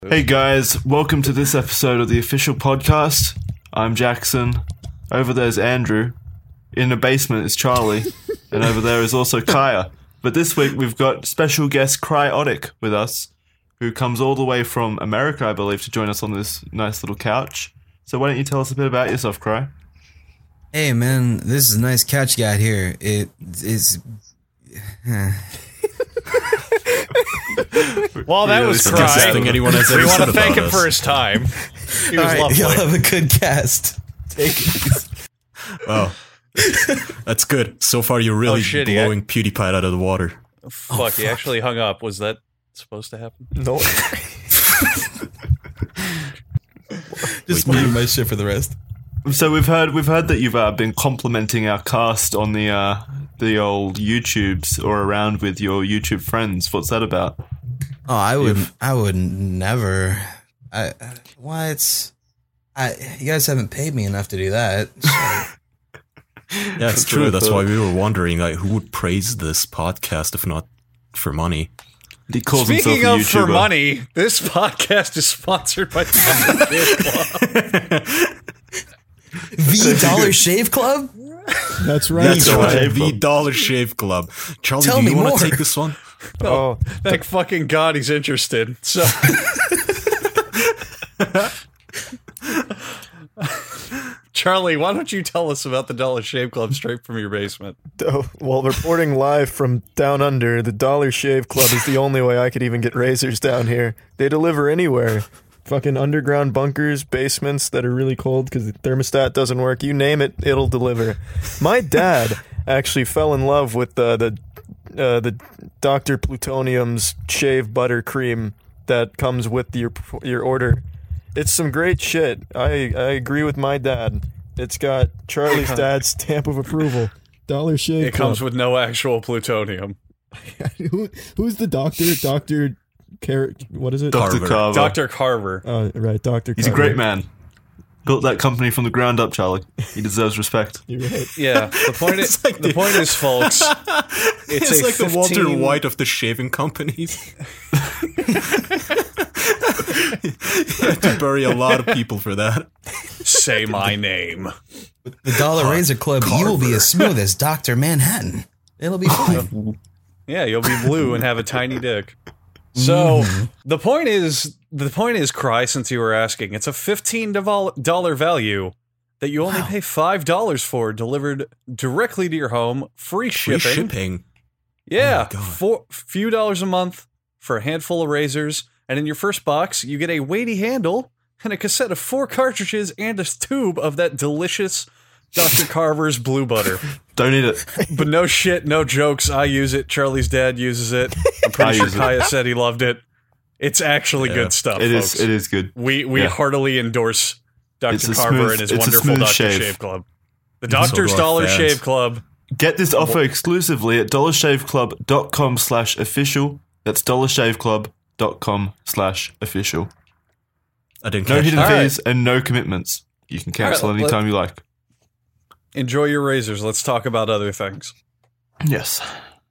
Hey guys, welcome to this episode of the official podcast. I'm Jackson. Over there's Andrew. In the basement is Charlie. And over there is also Kaya. But this week we've got special guest Cryotic with us, who comes all the way from America, I believe, to join us on this nice little couch. So why don't you tell us a bit about yourself, Cry? Hey man, this is a nice couch you got here. It is... Well, that was Cry. We want to thank him for his time. He was lovely. Y'all have a good cast. Take it. Wow. That's good. So far, you're really blowing PewDiePie out of the water. Fuck, he actually hung up. Was that supposed to happen? No. Just muting my shit for the rest. So we've heard that you've been complimenting our cast on the old YouTubes or around with your YouTube friends. What's that about? Oh, I would never. What? You guys haven't paid me enough to do that. Yeah, it's true. That's why we were wondering, like, who would praise this podcast if not for money? He calls Speaking himself a of YouTuber. for money, this podcast is sponsored by Dollar Shave Club. The Dollar Shave Club? That's right. That's right. The Dollar Shave Club. Charlie, do you want to take this one? Oh, thank fucking God he's interested. So, Charlie, why don't you tell us about the Dollar Shave Club straight from your basement? Well, reporting live from down under, the Dollar Shave Club is the only way I could even get razors down here. They deliver anywhere. Fucking underground bunkers, basements that are really cold because the thermostat doesn't work. You name it, it'll deliver. My dad actually fell in love with the Dr. Plutonium's shave butter cream that comes with your order. It's some great shit. I agree with my dad. It's got Charlie's dad's stamp of approval. Dollar Shave It Club. comes with no actual plutonium. Who's the doctor? What is it? Dr. Carver. Dr. Carver. Oh, right, Dr. He's a great man. Built that company from the ground up, Charlie. He deserves respect. You're right. Yeah, the point is, folks, It's like 15... the Walter White of the shaving companies. You have to bury a lot of people for that. Say my name. The Dollar Razor Club, you will be as smooth as Dr. Manhattan. It'll be fine. Yeah, you'll be blue and have a tiny dick. So the point is, Cry, since you were asking, it's a $15 value that you only pay $5 for, delivered directly to your home, free shipping. Yeah, few dollars a month for a handful of razors, and in your first box, you get a weighty handle and a cassette of 4 cartridges and a tube of that delicious Dr. Carver's blue butter. Don't eat it. But no shit, no jokes. I use it. Charlie's dad uses it. I'm pretty sure Kaya said he loved it. It's actually good stuff, folks. It is good. We heartily endorse Dr. Carver and his wonderful Dr. Shave Club. The Doctor's Dollar Shave Club. Get this offer exclusively at dollarshaveclub.com/official. That's dollarshaveclub.com/official. I didn't No catch hidden that. fees and no commitments. You can cancel anytime you like. Enjoy your razors. Let's talk about other things. Yes.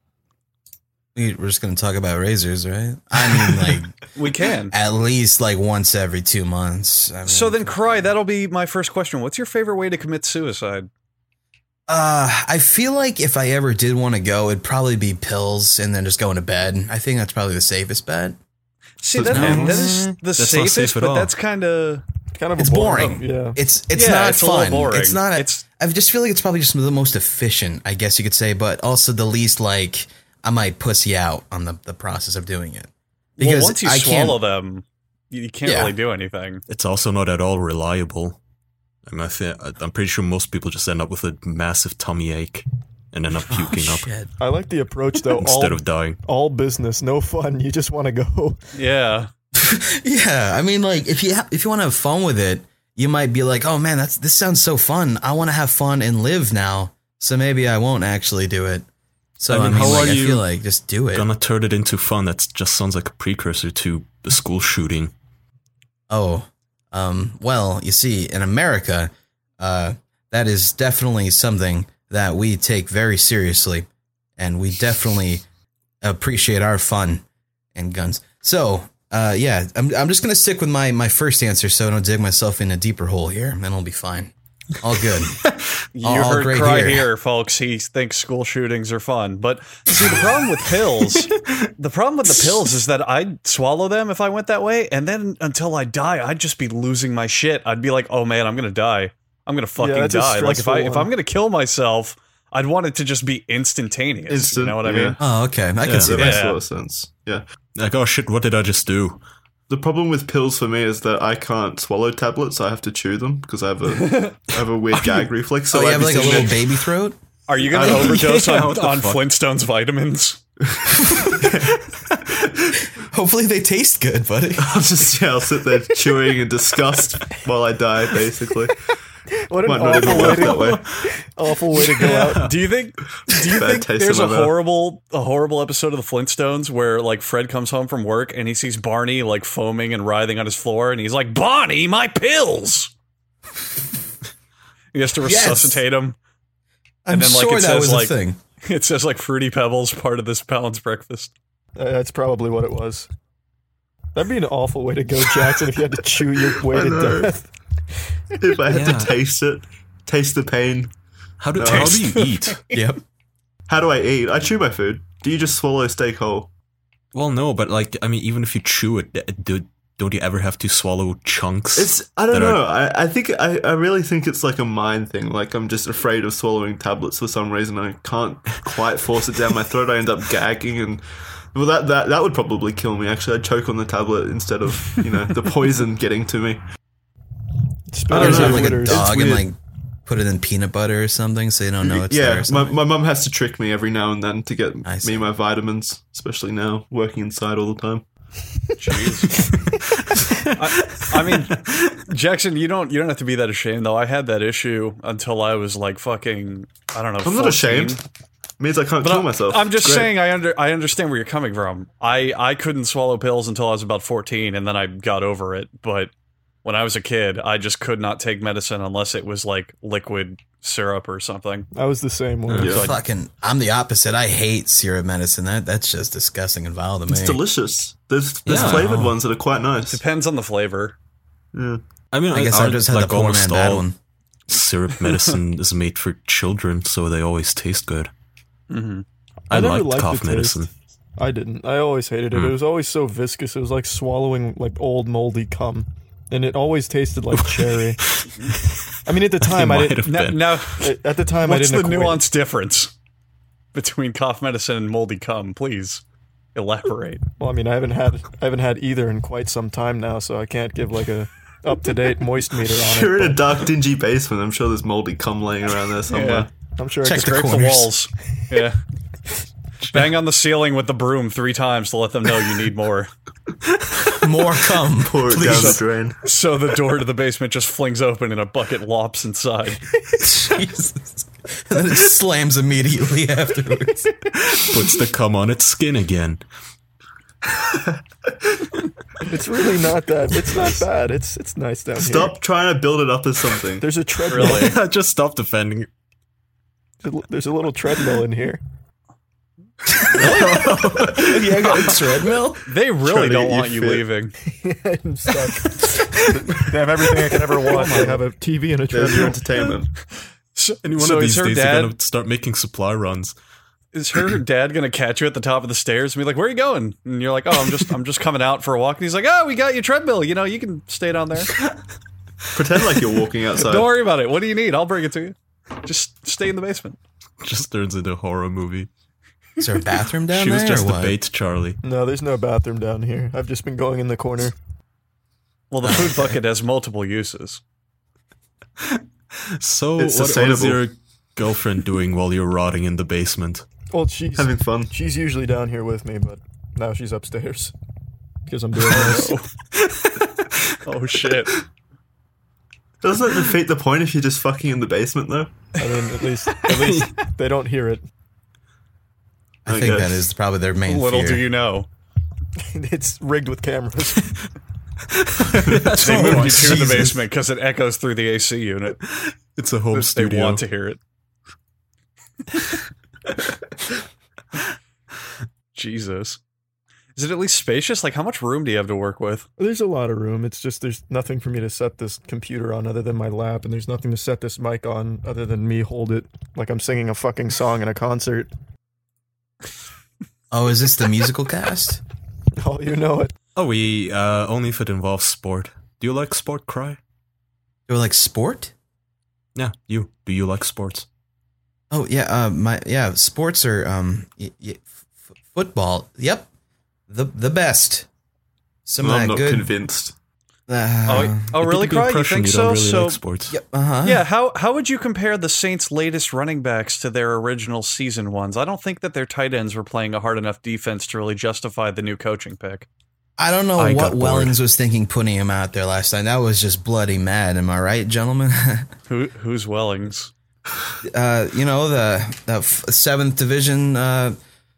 We're just going to talk about razors, right? I mean, like... We can. At least, like, once every 2 months. I mean, So then, Cry, that'll be my first question. What's your favorite way to commit suicide? I feel like if I ever did want to go, it'd probably be pills and then just going to bed. I think that's probably the safest bet. See, that is the safest, safe at but all. that's kind of... It's boring. Yeah. It's Yeah, not it's a fun. little boring. It's not. It's- I just feel like it's probably just the most efficient, I guess you could say, but also the least like I might pussy out on the process of doing it. Because once you swallow them, you can't really do anything. It's also not at all reliable. I mean, I'm pretty sure most people just end up with a massive tummy ache and end up puking up Shit. I like the approach though. instead of dying. all business, no fun. You just want to go. Yeah. Yeah, I mean, like if you want to have fun with it, you might be like, oh man, this sounds so fun. I want to have fun and live now, so maybe I won't actually do it. So I mean, how are I you feel like just do it. Gonna turn it into fun? That just sounds like a precursor to the school shooting. Oh, well, you see, in America, that is definitely something that we take very seriously, and we definitely appreciate our fun and guns. So, Yeah, I'm just gonna stick with my first answer, so I don't dig myself in a deeper hole here, and it'll be fine. All good. You All heard great Cry here. here, folks. He thinks school shootings are fun. But see, the problem with pills, is that I'd swallow them if I went that way, and then until I die, I'd just be losing my shit. I'd be like, oh man, I'm gonna die. I'm gonna fucking that's a die. Like if stressful if one. I'm gonna kill myself, I'd want it to just be instantaneous. Instant, you know what I yeah. mean? Oh, okay. I can see That that. makes Yeah. a lot of sense. Yeah. Like, oh shit, what did I just do? The problem with pills for me is that I can't swallow tablets. I have to chew them because I have a weird gag reflex. So Oh, you I'd have be like a sitting little there- baby throat? Are you gonna I- overdose Yeah, on what the fuck? Flintstones vitamins? Hopefully they taste good, buddy. I'll sit there chewing in disgust while I die, basically. What an Might not even work that way. awful way to go out. Do you think Bad taste there's in a my mouth. horrible episode of the Flintstones where like Fred comes home from work and he sees Barney like foaming and writhing on his floor and he's like, "Barney, my pills." He has to Yes. resuscitate him. I'm And then, like, sure it that says, was like- a thing. It says like Fruity Pebbles, part of this balanced breakfast. That's probably what it was. That'd be an awful way to go, Jackson, if you had to chew your way I to know. death. If I had Yeah. to taste it, taste the pain. How do Taste. you eat? Yep. How do I eat? I chew my food. Do you just swallow steak whole? Well, no, but like, I mean, even if you chew it, don't you ever have to swallow chunks? I don't that are- know. I think I really think it's like a mind thing. Like I'm just afraid of swallowing tablets for some reason. I can't quite force it down my throat. I end up gagging and well that would probably kill me. Actually, I'd choke on the tablet instead of the poison getting to me. Spit I out don't Or your know. have like a glitters. dog and weird. like put it in peanut butter or something so you don't know it's there. Yeah, Or my something. mum has to trick me every now and then to get I see. me my vitamins, especially now working inside all the time. Jeez. I mean, Jackson, you don't have to be that ashamed though. I had that issue until I was like fucking, I don't know. I'm not 14. ashamed. It means I can't But kill myself. I'm just It's great. saying I understand where you're coming from. I couldn't swallow pills until I was about 14 and then I got over it. But when I was a kid, I just could not take medicine unless it was like liquid syrup or something. I was the same way. Yeah. I'm the opposite. I hate syrup medicine. That's just disgusting and vile to me. It's delicious. There's Yeah. flavored ones that are quite nice. Depends on the flavor. Yeah. I mean, I guess I just had like the poor almost man bad all one. syrup medicine is made for children, so they always taste good. Mm-hmm. I never like liked cough the medicine. taste. I didn't. I always hated it. It was always so viscous. It was like swallowing like old moldy cum, and it always tasted like cherry. I mean, at the time, I might didn't. have been. Now, At the time, I what's didn't. the equate- nuanced difference between cough medicine and moldy cum? Please elaborate. Well, I mean, I haven't had either in quite some time now, so I can't give like a up to date moist meter on You're it. in a but dark, dingy basement. I'm sure there's moldy cum laying around there somewhere. Yeah. I'm sure Check I the could Scrape the corners. walls. Yeah. Bang on the ceiling with the broom 3 times to let them know you need more. More cum. Pour it down the drain. So the door to the basement just flings open and a bucket lops inside. Jesus. And then it slams immediately afterwards. Puts the cum on its skin again. It's really not that. It's not bad. It's nice down here. Stop trying to build it up as something. There's a treadmill. Really? Just stop defending. There's a little treadmill in here. Yeah, I got a treadmill. They really Trying to don't get you want you fit. leaving. I'm stuck. They have everything I could ever want. They have a TV and a There's your treadmill. entertainment. Any one So of is these her days, they're dad- gonna start making supply runs. Is her dad gonna catch you at the top of the stairs and be like, "Where are you going?" And you're like, "Oh, I'm just coming out for a walk." And he's like, "Oh, we got your treadmill. You know, you can stay down there. Pretend like you're walking outside. Don't worry about it. What do you need? I'll bring it to you. Just stay in the basement." Just turns into a horror movie. Is there a bathroom down She was there just or a what? bait, Charlie. No, there's no bathroom down here. I've just been going in the corner. Well, the food bucket has multiple uses. So, It's what is sustainable. your girlfriend doing while you're rotting in the basement? Well, she's Having fun. she's usually down here with me, but now she's upstairs because I'm doing this. Oh shit! Doesn't it defeat the point if you're just fucking in the basement, though? I mean, at least they don't hear it. I I think guess. that is probably their main Little fear. do you know, It's rigged with cameras. they Oh, moved you to the Jesus. basement because it echoes through the AC unit. It's a home They studio. want to hear it. Jesus. Is it at least spacious? Like, how much room do you have to work with? There's a lot of room. It's just there's nothing for me to set this computer on other than my lap, and there's nothing to set this mic on other than me hold it like I'm singing a fucking song in a concert. Oh, is this the musical cast? Oh, you know it. Oh, we only if it involves sport. Do you like sport, Cry? Or like sport? Yeah, you. Do you like sports? Oh yeah, sports are football. Yep, the best. Some of I'm that not good. convinced. Oh, really, Good Cry? You impression, think you so? don't really So, like sports. Yep. Uh-huh. yeah. How would you compare the Saints' latest running backs to their original season ones? I don't think that their tight ends were playing a hard enough defense to really justify the new coaching pick. I don't know I what got bored. Wellings was thinking putting him out there last time. That was just bloody mad. Am I right, gentlemen? Who's Wellings? You know the 7th division line.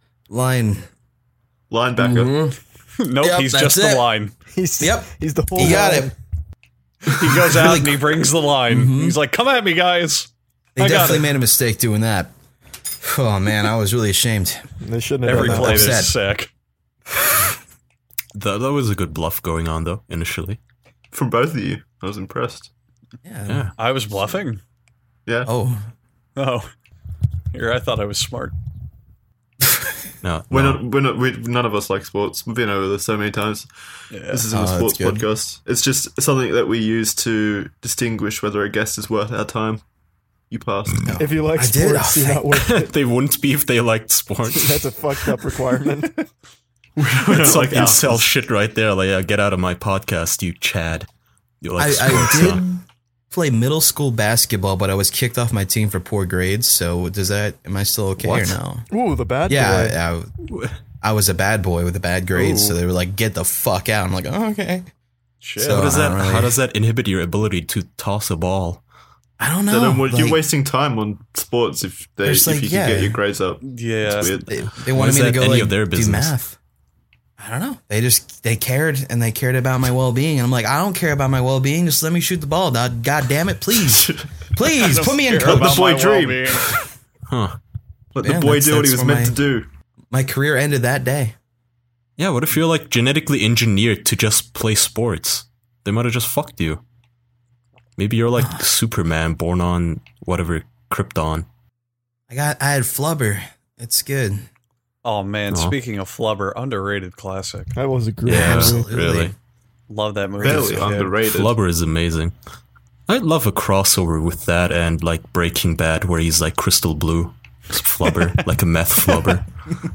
Linebacker. Nope, Yep, he's that's just the it. line. He's Yep. He's the whole. He got line. it. He goes out and he brings the line. He's like, "Come at me, guys." They I got definitely it. made a mistake doing that. Oh man, I was really ashamed. They shouldn't have Every done that. play upset. is sick. That was a good bluff going on, though, initially. From both of you. I was impressed. Yeah. Yeah. I was bluffing. Yeah. Oh, Oh, here I thought I was smart. No, None of us like sports. We've been over this so many times. Yeah. This isn't a Oh, sports that's good. podcast. It's just something that we use to distinguish whether a guest is worth our time. You passed. If you like I did. sports, Oh, you're not worth it. they wouldn't be if they liked sports. That's a fucked up requirement. It's like Like incel assholes. shit right there. Like, get out of my podcast, you Chad. You like I sports, did huh? play middle school basketball, but I was kicked off my team for poor grades. So am I still okay What? or no? Ooh, the bad boy. Yeah, I was a bad boy with the bad grades, so Ooh. they were like, "Get the fuck out." I'm like, "Oh, okay." Shit. So- How does I that? don't really- How does that inhibit your ability to toss a ball? I don't They know. don't want- you're like, wasting time on sports if There's you like, can yeah. get your grades up. Yeah. It's weird. they Why wanted is me to that go any like of their do business? math. I don't know. They cared and they cared about my well being, and I'm like, I don't care about my well being. Just let me shoot the ball. God damn it, please, please put me in. Care about the boy my dream. well-being. Huh? Let Yeah, the boy that's- do what he that's was what meant to do. My career ended that day. Yeah. What if you're like genetically engineered to just play sports? They might have just fucked you. Maybe you're like Superman, born on whatever Krypton. I had flubber. It's good. Oh man, Aw. speaking of flubber, underrated classic. That was a great Yeah, movie. absolutely. really. Love that movie. as Fairly a kid. underrated. Flubber is amazing. I'd love a crossover with that and like Breaking Bad, where he's like crystal blue. It's Flubber, like a meth Flubber.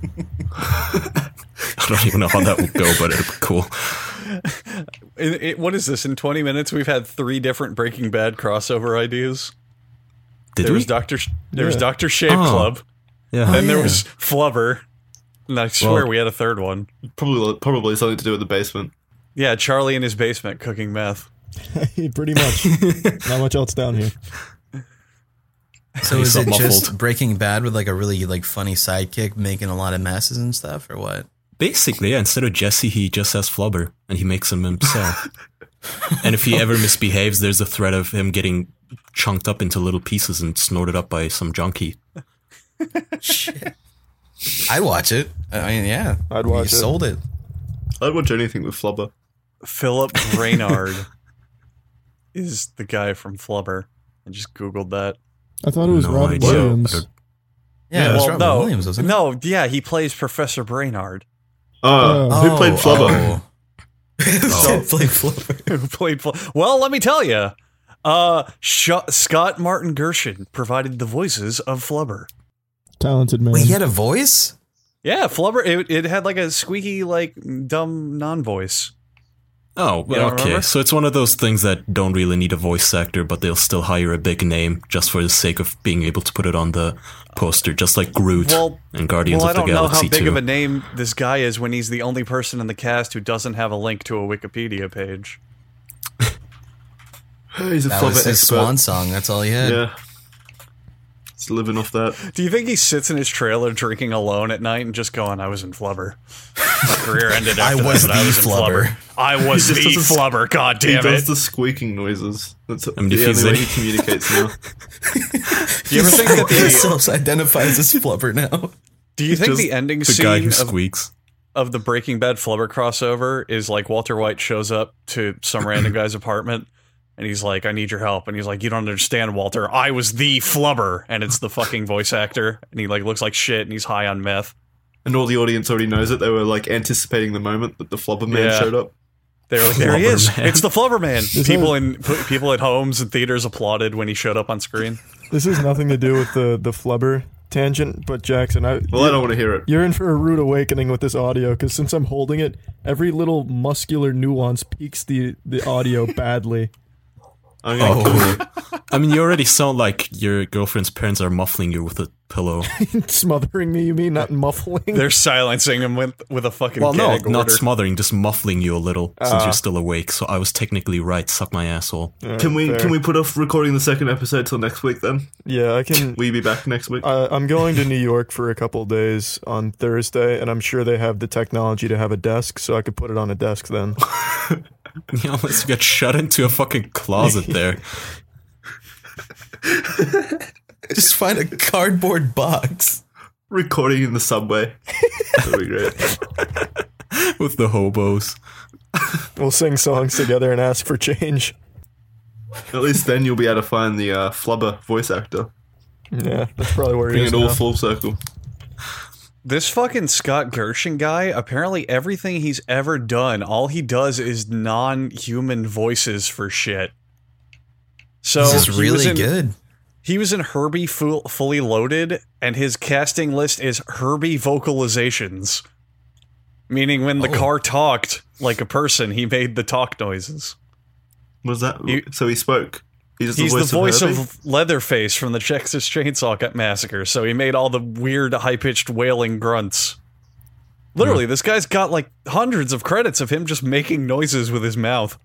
I don't even know how that would go, but it'd be cool. What is this? In 20 minutes, we've had 3 different Breaking Bad crossover ideas. Did There we? was Doctor Yeah. Shave Oh. Club, Yeah. then there yeah. was Flubber, and I swear Well- we had a third one. Probably something to do with the basement. Yeah, Charlie in his basement cooking meth. Pretty much. Not much else down here. So He's is it so just muffled. Breaking Bad with like a really like funny sidekick making a lot of messes and stuff, or what? Basically, yeah, instead of Jesse, he just has Flubber, and he makes him himself. And if he ever misbehaves, there's a threat of him getting chunked up into little pieces and snorted up by some junkie. Shit. I'd watch it. I mean, yeah. I'd watch You it. sold it. I'd watch anything with Flubber. Philip Reynard is the guy from Flubber. I just Googled that. I thought it was No Robin idea. Williams. I don't- Yeah, it was well, Robin no, Williams, wasn't it? no, yeah, he plays Professor Brainard, Who played Flubber? Oh. Played Flubber. who played. Well, let me tell you, Scott Martin Gershon provided the voices of Flubber. Talented man. Wait, he had a voice? Yeah, Flubber. It had like a squeaky, like dumb non-voice. Oh, You don't okay. remember? So it's one of those things that don't really need a voice actor, but they'll still hire a big name just for the sake of being able to put it on the poster, just like Groot Well, and Guardians I of the don't know how Galaxy big 2. of a name this guy is when he's the only person in the cast who doesn't have a link to a Wikipedia page. He's a That was Flubber his expert. swan song. That's all he had. Yeah. He's living off that. Do you think he sits in his trailer drinking alone at night and just going, "I was in Flubber. My career ended I after was that, but the I was in Flubber. Flubber. I was He the just doesn't- Flubber. God He damn does it!" the squeaking noises. That's mean, if the he's only way any- he communicates now. Do you ever think that He the self-identifies as Flubber now. Do you think Just the ending the scene guy who of, squeaks. of the Breaking Bad Flubber crossover is like Walter White shows up to some random guy's apartment and he's like, I need your help. And he's like, you don't understand, Walter. I was the Flubber. And it's the fucking voice actor. And he like looks like shit and he's high on meth. And all the audience already knows it. They were like anticipating the moment that the Flubber Man showed up. They were like, there he is. Flubber Man. It's the Flubber Man. People at homes and theaters applauded when he showed up on screen. This has nothing to do with the flubber tangent, but Jackson, Well, I don't want to hear it. you're in for a rude awakening with this audio, because since I'm holding it, every little muscular nuance peaks the audio badly. I'm gonna kill you. I mean, you already sound like your girlfriend's parents are muffling you with a pillow. Smothering me, you mean, not muffling? They're silencing him with a fucking Well, no, gag order. not smothering, just muffling you a little since you're still awake. So I was technically right. Suck my asshole. Can we put off recording the second episode till next week then? Yeah, I can. Will you be back next week? I'm going to New York for a couple days on Thursday, and I'm sure they have the technology to have a desk, so I could put it on a desk then. Yeah, unless you get shut into a fucking closet there. Just find a cardboard box. Recording in the subway. That'd be great. With the hobos. We'll sing songs together and ask for change. At least then you'll be able to find the Flubber voice actor. Yeah, that's probably where he Bring is it all now. full circle. This fucking Scott Gershon guy, apparently everything he's ever done, all he does is non-human voices for shit. So This is he was really in- good. He was in Herbie Fully Loaded, and his casting list is Herbie vocalizations. Meaning when the car talked like a person, he made the talk noises. Was that? You- So he spoke. He's He's the voice Herbie? of Leatherface from the Texas Chainsaw Massacre, so he made all the weird, high-pitched wailing grunts. Literally, this guy's got like hundreds of credits of him just making noises with his mouth.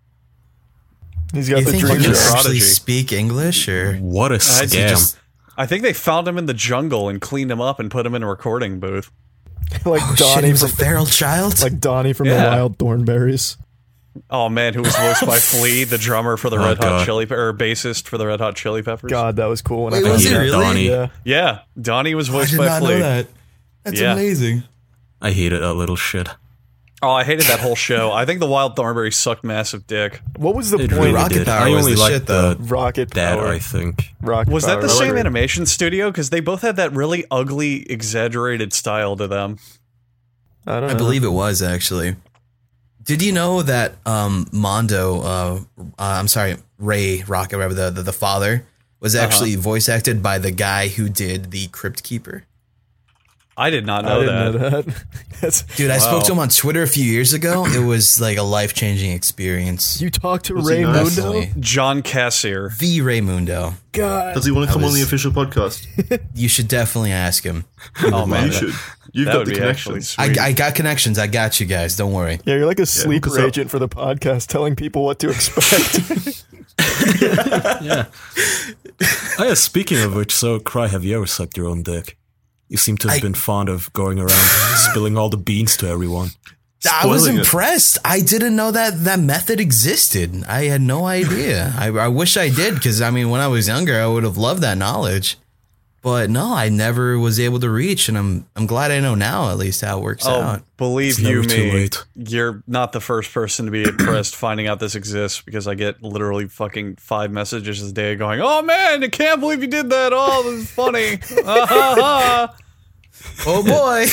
He's got You the think he dream can Prodigy. job. actually speak English, or What a scam. I think they found him in the jungle and cleaned him up and put him in a recording booth. like shit, Donnie he was a from feral child? like Donnie from the Yeah. Wild Thornberries. Oh man, who was voiced by Flea, the drummer for the Red Hot God. Chili or bassist for the Red Hot Chili Peppers? God, that was cool. When Wait, I was found it that. really? Donnie. Yeah. Yeah, Donnie was I voiced did by not Flea. know that. That's Yeah. amazing. I hated that little shit. Oh, I hated that whole show. I think the Wild Thornberries sucked massive dick. What was the It point? really Rocket did. Power I was only the liked shit, though. the Rocket dad, Power. I think. Rocket Was that Power. the same like- animation studio? Because they both had that really ugly, exaggerated style to them. I don't know. I believe it was, actually. Did you know that Mondo, I'm sorry, Ray Rocket, whatever, the father, was actually voice acted by the guy who did the Crypt Keeper? I did not I know didn't that. know that. That's, Dude, I Wow. spoke to him on Twitter a few years ago. It was like a life-changing experience. you talked to Was he Ray nice? Mundo? Definitely. John Cassier. The Raymundo. God. Does he want to come on was- the official podcast? You should definitely ask him. Oh man, You should. You've that got would the be actually connections. sweet. I got connections. I got you guys. Don't worry. Yeah, you're like a sleeper hook us up. agent for the podcast, telling people what to expect. Yeah. Oh, yeah, speaking of which, so, Cry, have you ever sucked your own dick? You seem to have been fond of going around spilling all the beans to everyone. I was Spoiling it. impressed. I didn't know that method existed. I had no idea. I wish I did, because, I mean, when I was younger, I would have loved that knowledge. But no, I never was able to reach, and I'm glad I know now, at least, how it works Oh, out. believe It's you never too me, late. you're not the first person to be impressed finding out this exists because I get literally fucking 5 messages a day going, "Oh man, I can't believe you did that! Oh, this is funny." Ah, ha, ha. Oh, boy.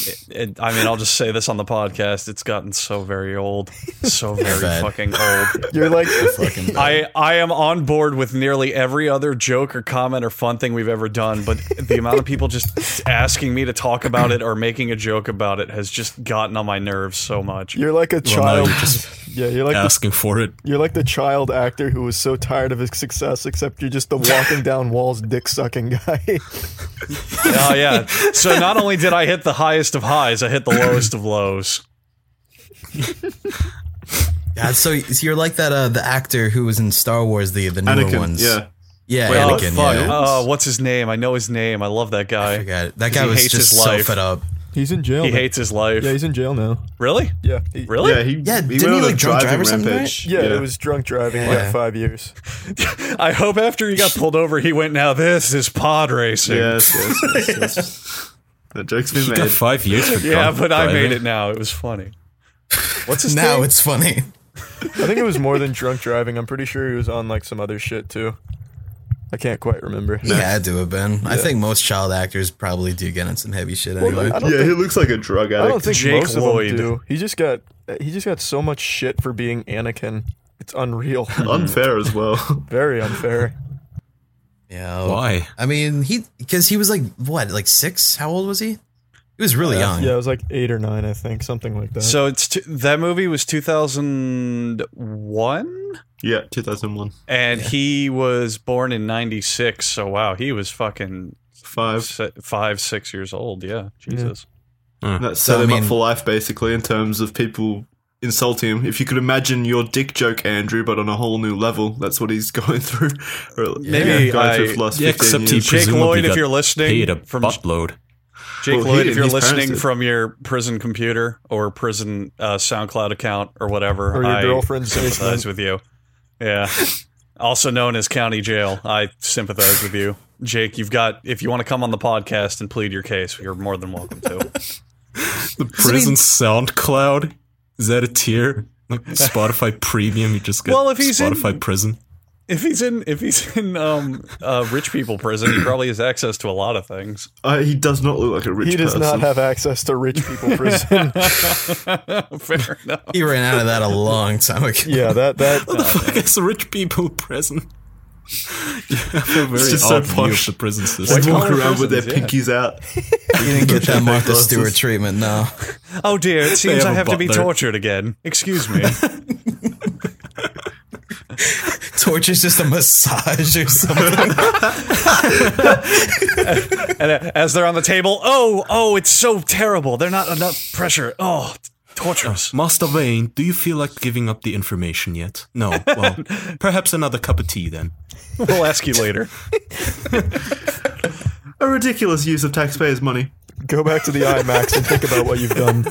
I mean, I'll just say this on the podcast: it's gotten so very old, so very Bad. fucking old. You're like, Fucking I am on board with nearly every other joke or comment or fun thing we've ever done, but the amount of people just asking me to talk about it or making a joke about it has just gotten on my nerves so much. you're like a Well, now child. you're just Yeah, you're like asking for it. you're like the child actor who was so tired of his success, except you're just the walking down walls, dick sucking guy. Oh yeah. So not only did I hit the highest of highs, I hit the lowest of lows. God, so you're like that the actor who was in Star Wars, the newer Anakin, ones. yeah. Yeah, Oh Anakin. fuck. Yeah. What's his name? I know his name. I love that I guy. forgot it. That 'Cause guy he was hates just his so life. fed up. He's in jail. He now. hates his life. Yeah, he's in jail now. Really? Yeah. Really? Yeah, he Yeah, he didn't went he, on like, a drunk drive driving or something, rampage. Yeah, it was drunk driving. He Yeah. got 5 years. I hope after he got pulled over, he went, "Now this is pod racing." Yes. That joke's been He got made. 5 years for Yeah, drunk but I made driving. it now. It was funny. What's his Now name? it's funny. I think it was more than drunk driving. I'm pretty sure he was on like some other shit too. I can't quite remember. He had to have been. I think most child actors probably do get in some heavy shit anyway. I don't Yeah, think, he looks like a drug I don't addict. think Jake most of Lloyd. them do. He just got so much shit for being Anakin. It's unreal. Unfair as well. Very unfair. Yeah. Why? I mean, because he was like, what, like 6? How old was he? He was really young. Yeah, it was like 8 or 9, I think, something like that. So that movie was 2001, Yeah, 2001. and he was born in 96. So wow, he was fucking 5. 6 years old. Yeah, Jesus. That So, set I him mean- up for life, basically, in terms of people insulting him. If you could imagine your dick joke, Andrew, but on a whole new level, that's what he's going through. Or, Maybe going through I- for the last Yeah, 15 except he years. Jake presumably Lloyd, if got you're listening paid a from- buttload. Jake Well, he Lloyd, did, if you're his parents listening did. from your prison computer or prison SoundCloud account or whatever, Or your I girlfriend's sympathize basement. with you. Yeah, also known as county jail. I sympathize with you, Jake. If you want to come on the podcast and plead your case, you're more than welcome to. The prison SoundCloud? Is that a tier? Like Spotify Premium, you just get Well, if he's in- Spotify Prison. If he's in rich people prison, he probably has access to a lot of things. He does not look like a rich He does person. not have access to rich people prison. Fair enough. He ran out of that a long time ago. Yeah, that I guess rich people prison. You have a very just so odd view posh. of the prison They system. walk collar around with their prisons, pinkies out. You didn't get that Martha glasses. Stewart treatment, no. Oh dear, it seems have I a have to be butler. tortured again. Excuse me. Torture's just a massage or something. And as they're on the table, oh, it's so terrible. They're not enough pressure. Oh, torturous. Master Wayne, do you feel like giving up the information yet? No. Well, perhaps another cup of tea then. We'll ask you later. A ridiculous use of taxpayers' money. go back to the IMAX and think about what you've done.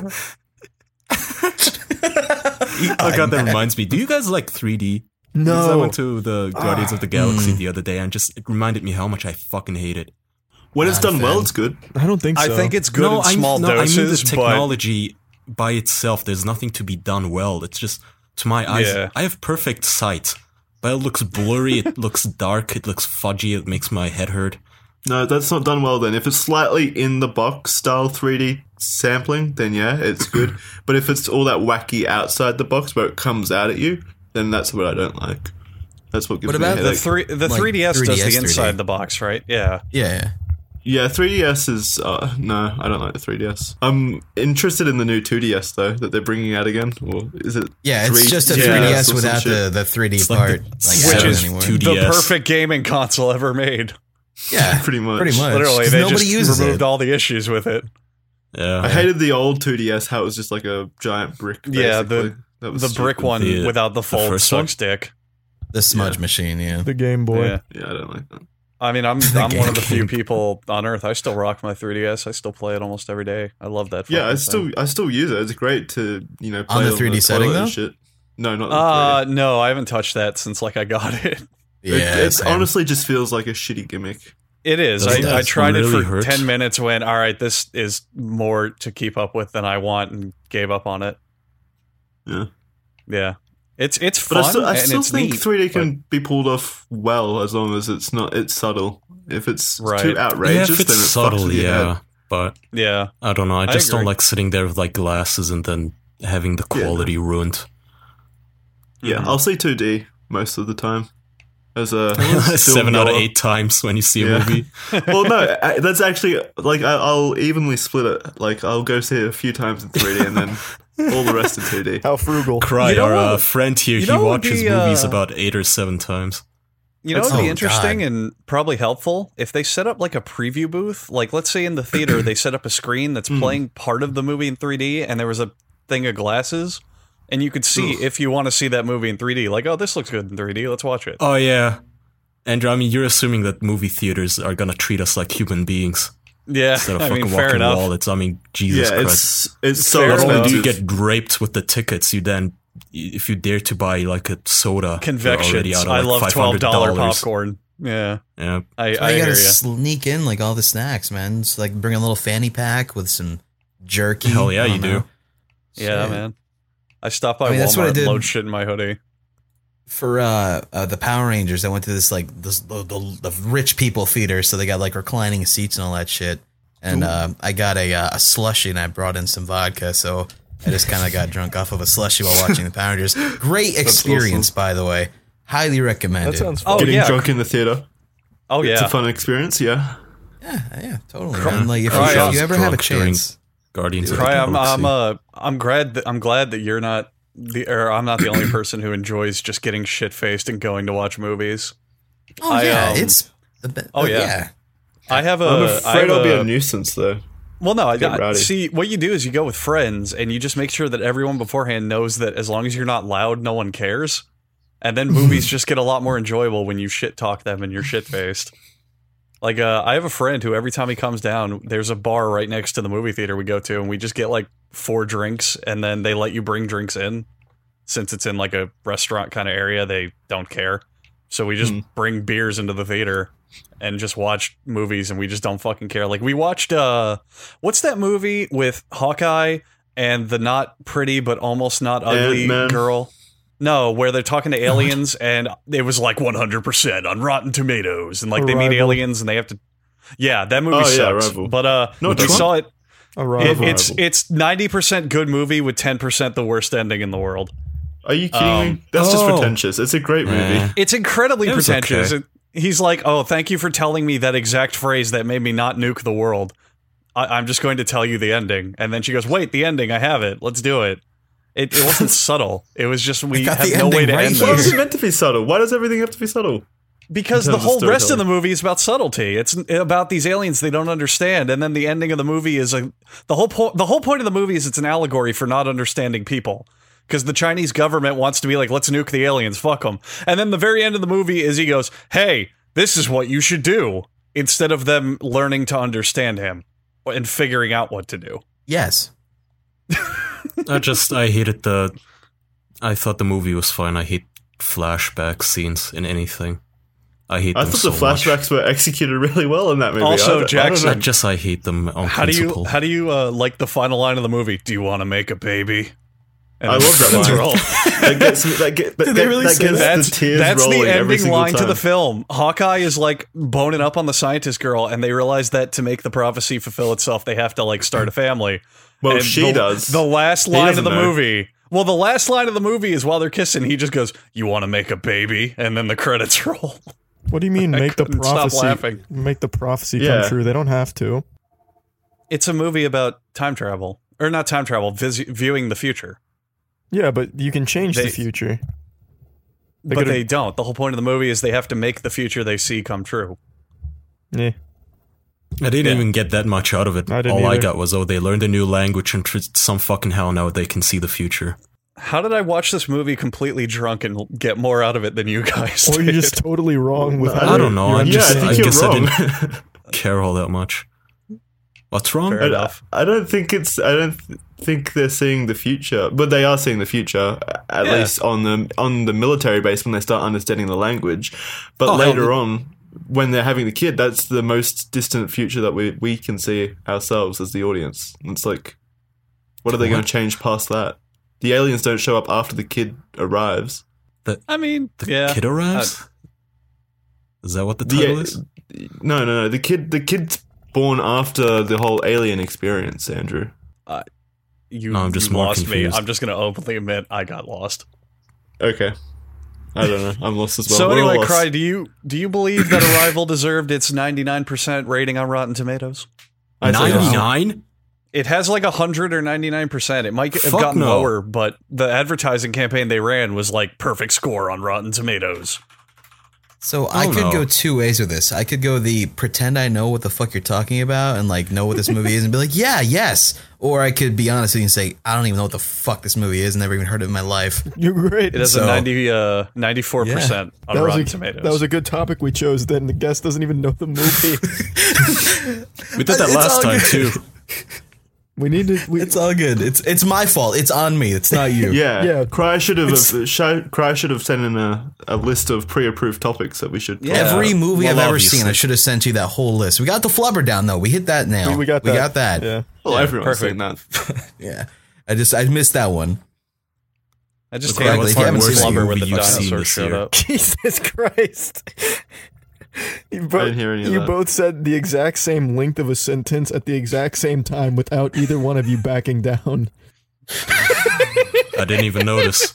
Oh god, that reminds me. Do you guys like 3D? Because I went to the Guardians of the Galaxy the other day and it reminded me how much I fucking hate it. When it's Not a done well, fan. it's good. I don't think so. I think it's good in small I mean doses, the technology by itself. There's nothing to be done well. It's just, to my eyes, Yeah. I have perfect sight. But it looks blurry, it looks dark, it looks fudgy, it makes my head hurt. No, that's not done well then. If it's slightly in the box style 3D sampling, then yeah, it's good. But if it's all that wacky outside the box where it comes out at you, then that's what I don't like. That's what gives What me a about headache. the Like 3DS does 3DS the 3D. inside the box, right? Yeah. Yeah. Yeah, 3DS is... no, I don't like the 3DS. I'm interested in the new 2DS, though, that they're bringing out again. Or is it... Yeah, it's 3DS just a or 3DS some without shit? the 3D It's like part. the Like, Switch added is anymore. 2D. The 3DS. perfect gaming console ever made. Yeah, Pretty much. Pretty much. Literally, 'Cause they nobody just uses removed it. all the issues with it. Yeah. I hated the old 2DS, how it was just like a giant brick, basically. Yeah, That was The brick stupid. one The- without the fold first one? stick. The smudge machine, yeah. the Game Boy. Yeah. Yeah, I don't like that. I mean, I'm one of the few game. people on Earth. I still rock my 3DS. I still play it almost every day. I love that. Yeah, fucking I still use it. It's great to, play On the it 3D setting, toilet and though? shit. No, not the 3D. No, I haven't touched that since I got it. Yeah, It same. honestly just feels like a shitty gimmick. It is. Doesn't I that tried it really for hurt? 10 minutes. Went, all right, this is more to keep up with than I want, and gave up on it. Yeah. Yeah, it's But fun. I and still it's think neat, 3D but- can be pulled off well as long as it's subtle. If it's Right. too Yeah, outrageous, if it's then it fucks subtle, with your yeah. head. But Yeah, I don't know. I just don't agree. like sitting there with like glasses and then having the quality ruined. Yeah, I'll see 2D most of the time. As a 7 out of film 8 times when you see a Yeah. movie. Well, no, that's actually like I'll evenly split it. Like I'll go see it a few times in 3D and then all the rest in 2D. How frugal. Cry, You know our what- friend here, you he know what watches the, movies about 8 or 7 times. You know what would be Oh, interesting God. and probably helpful? If they set up like a preview booth, like let's say in the theater they set up a screen that's playing part of the movie in 3D and there was a thing of glasses and you could see if you want to see that movie in 3D, like, oh, this looks good in 3D, let's watch it. Oh, yeah. Andrew, I mean, you're assuming that movie theaters are gonna treat us like human beings Yeah, instead of I fucking mean, fair walking enough. wallets. I mean, Jesus Yeah, Christ. it's so Fair Not enough. only do you expensive. get raped with the tickets, you then, if you dare to buy like a soda, you're already Convections. out of, I like, love $12 $500. popcorn. Yeah. Yeah. I you hear gotta you. sneak in like all the snacks, man. Just like bring a little fanny pack with some jerky. Hell yeah, I don't you know. do. Yeah, Shit. man. I stopped by I mean, that's what I Walmart and did. load shit in my hoodie. For the Power Rangers, I went to this like the rich people theater, so they got like reclining seats and all that shit. And I got a slushie, and I brought in some vodka, so I just kind of got drunk off of a slushie while watching the Power Rangers. Great experience, by the way. Highly recommended. That sounds Oh, fun. Getting yeah. drunk in the theater. Oh, It's a yeah. fun experience, yeah. yeah, totally. Man. Like if Cry you, out if you ever have a drunk during chance, Guardians of the Cry, Galaxy. I'm glad that you're not I'm not the only person who enjoys just getting shit faced and going to watch movies. oh yeah, it's the be- Oh, yeah. yeah. I have a. I'm I afraid have I'll be a- a nuisance, though. Well, no, Get rowdy. see, what you do is you go with friends and you just make sure that everyone beforehand knows that as long as you're not loud, no one cares. And then movies just get a lot more enjoyable when you shit talk them and you're shit faced. Like, I have a friend who every time he comes down, there's a bar right next to the movie theater we go to, and we just get like 4 drinks, and then they let you bring drinks in. Since it's in like a restaurant kind of area, they don't care. So we just bring beers into the theater and just watch movies, and we just don't fucking care. Like we watched what's that movie with Hawkeye and the not pretty but almost not ugly Ant-Man? girl? No, where they're talking to aliens and it was like 100% on Rotten Tomatoes, and like they meet Arrival. aliens and they have to. Yeah, that movie Oh, yeah, sucks. Arrival. But No, we which one? saw it. Arrival. It's 90% good movie with 10% the worst ending in the world. Are you kidding me? That's just pretentious. It's a great movie. Eh. It's incredibly It was pretentious. okay. He's like, "Oh, thank you for telling me that exact phrase that made me not nuke the world. I'm just going to tell you the ending." And then she goes, "Wait, the ending? I have it. Let's do it." It wasn't subtle. It was just we got have the no way ending to right end here. Why this. is it meant to be subtle? Why does everything have to be subtle? Because In the terms of whole rest of storytelling. the movie is about subtlety. It's about these aliens they don't understand, and then the ending of the movie is the whole point of the movie is it's an allegory for not understanding people. Because the Chinese government wants to be like, let's nuke the aliens, fuck them. And then the very end of the movie is he goes, "Hey, this is what you should do," instead of them learning to understand him and figuring out what to do. Yes. I hated I thought the movie was fine. I hate flashback scenes in anything. I hate I them thought so the flashbacks were executed really well in that movie. Also, I don't Jackson- know. I hate them on How principle. do you like the final line of the movie? "Do you want to make a baby?" And I then love that credits line. roll. That gets me. That gets the tears That's the rolling every ending single line to time. the film. Hawkeye is like boning up on the scientist girl, and they realize that to make the prophecy fulfill itself, they have to like start a family. Well, And she does. The last He line of doesn't the know. movie. Well, the last line of the movie is while they're kissing, he just goes, "You want to make a baby?" And then the credits roll. What do you mean make the couldn't stop prophecy laughing. make the prophecy Yeah. come true? They don't have to. It's a movie about time travel, or not time travel, viewing the future. Yeah, but you can change They- the future. But gotta- they don't. The whole point of the movie is they have to make the future they see come true. Yeah. I didn't even get that much out of it. I didn't All I either. got was, they learned a new language and some fucking hell now they can see the future. How did I watch this movie completely drunk and get more out of it than you guys? Or you're did? just totally wrong with how I don't know. your I Yeah, I think you're guess wrong. I didn't care all that much. What's wrong? Fair enough. I don't think think they're seeing the future, but they are seeing the future. At Yeah. least on the military base when they start understanding the language. But Oh, hell, later on, when they're having the kid, that's the most distant future that we can see ourselves as the audience. It's like, what are they going to change past that? The aliens don't show up after the kid arrives. I mean, The yeah. kid arrives? Is that what the title is? No. The kid's born after the whole alien experience, Andrew. You, No, I'm just you more lost confused. me. I'm just going to openly admit I got lost. Okay. I don't know. I'm lost as well. So We're all anyway, lost. Cry, do you believe that Arrival deserved its 99% rating on Rotten Tomatoes? I say yes. 99? It has like 100 or 99%. It might have Fuck gotten no. lower, but the advertising campaign they ran was like perfect score on Rotten Tomatoes. So I Oh, could no. go 2 ways with this. I could go the pretend I know what the fuck you're talking about and like know what this movie is and be like, yeah, yes. Or I could be honest with you and say, I don't even know what the fuck this movie is. Never even heard it in my life. You're great. It has So- a 94% on That was Rotten a Tomatoes. that was a good topic we chose. Then the guest doesn't even know the movie. We did that It's last all time, good. too. We need to. It's all good. It's my fault. It's on me. It's not you. Yeah. Cry should have sent in a list of pre-approved topics that we should. Yeah. Every movie Well, I've ever obviously. seen, I should have sent you that whole list. We got the flubber down though. We hit that nail. We got that. We got that. Yeah. Well, everyone's perfect. saying that. Yeah. I missed that one. I just Look, hate Riley, the if you haven't part seen where the with the movie you've seen dinosaur this showed year. up. Jesus Christ. You didn't hear any of that. both said the exact same length of a sentence at the exact same time without either one of you backing down. I didn't even notice.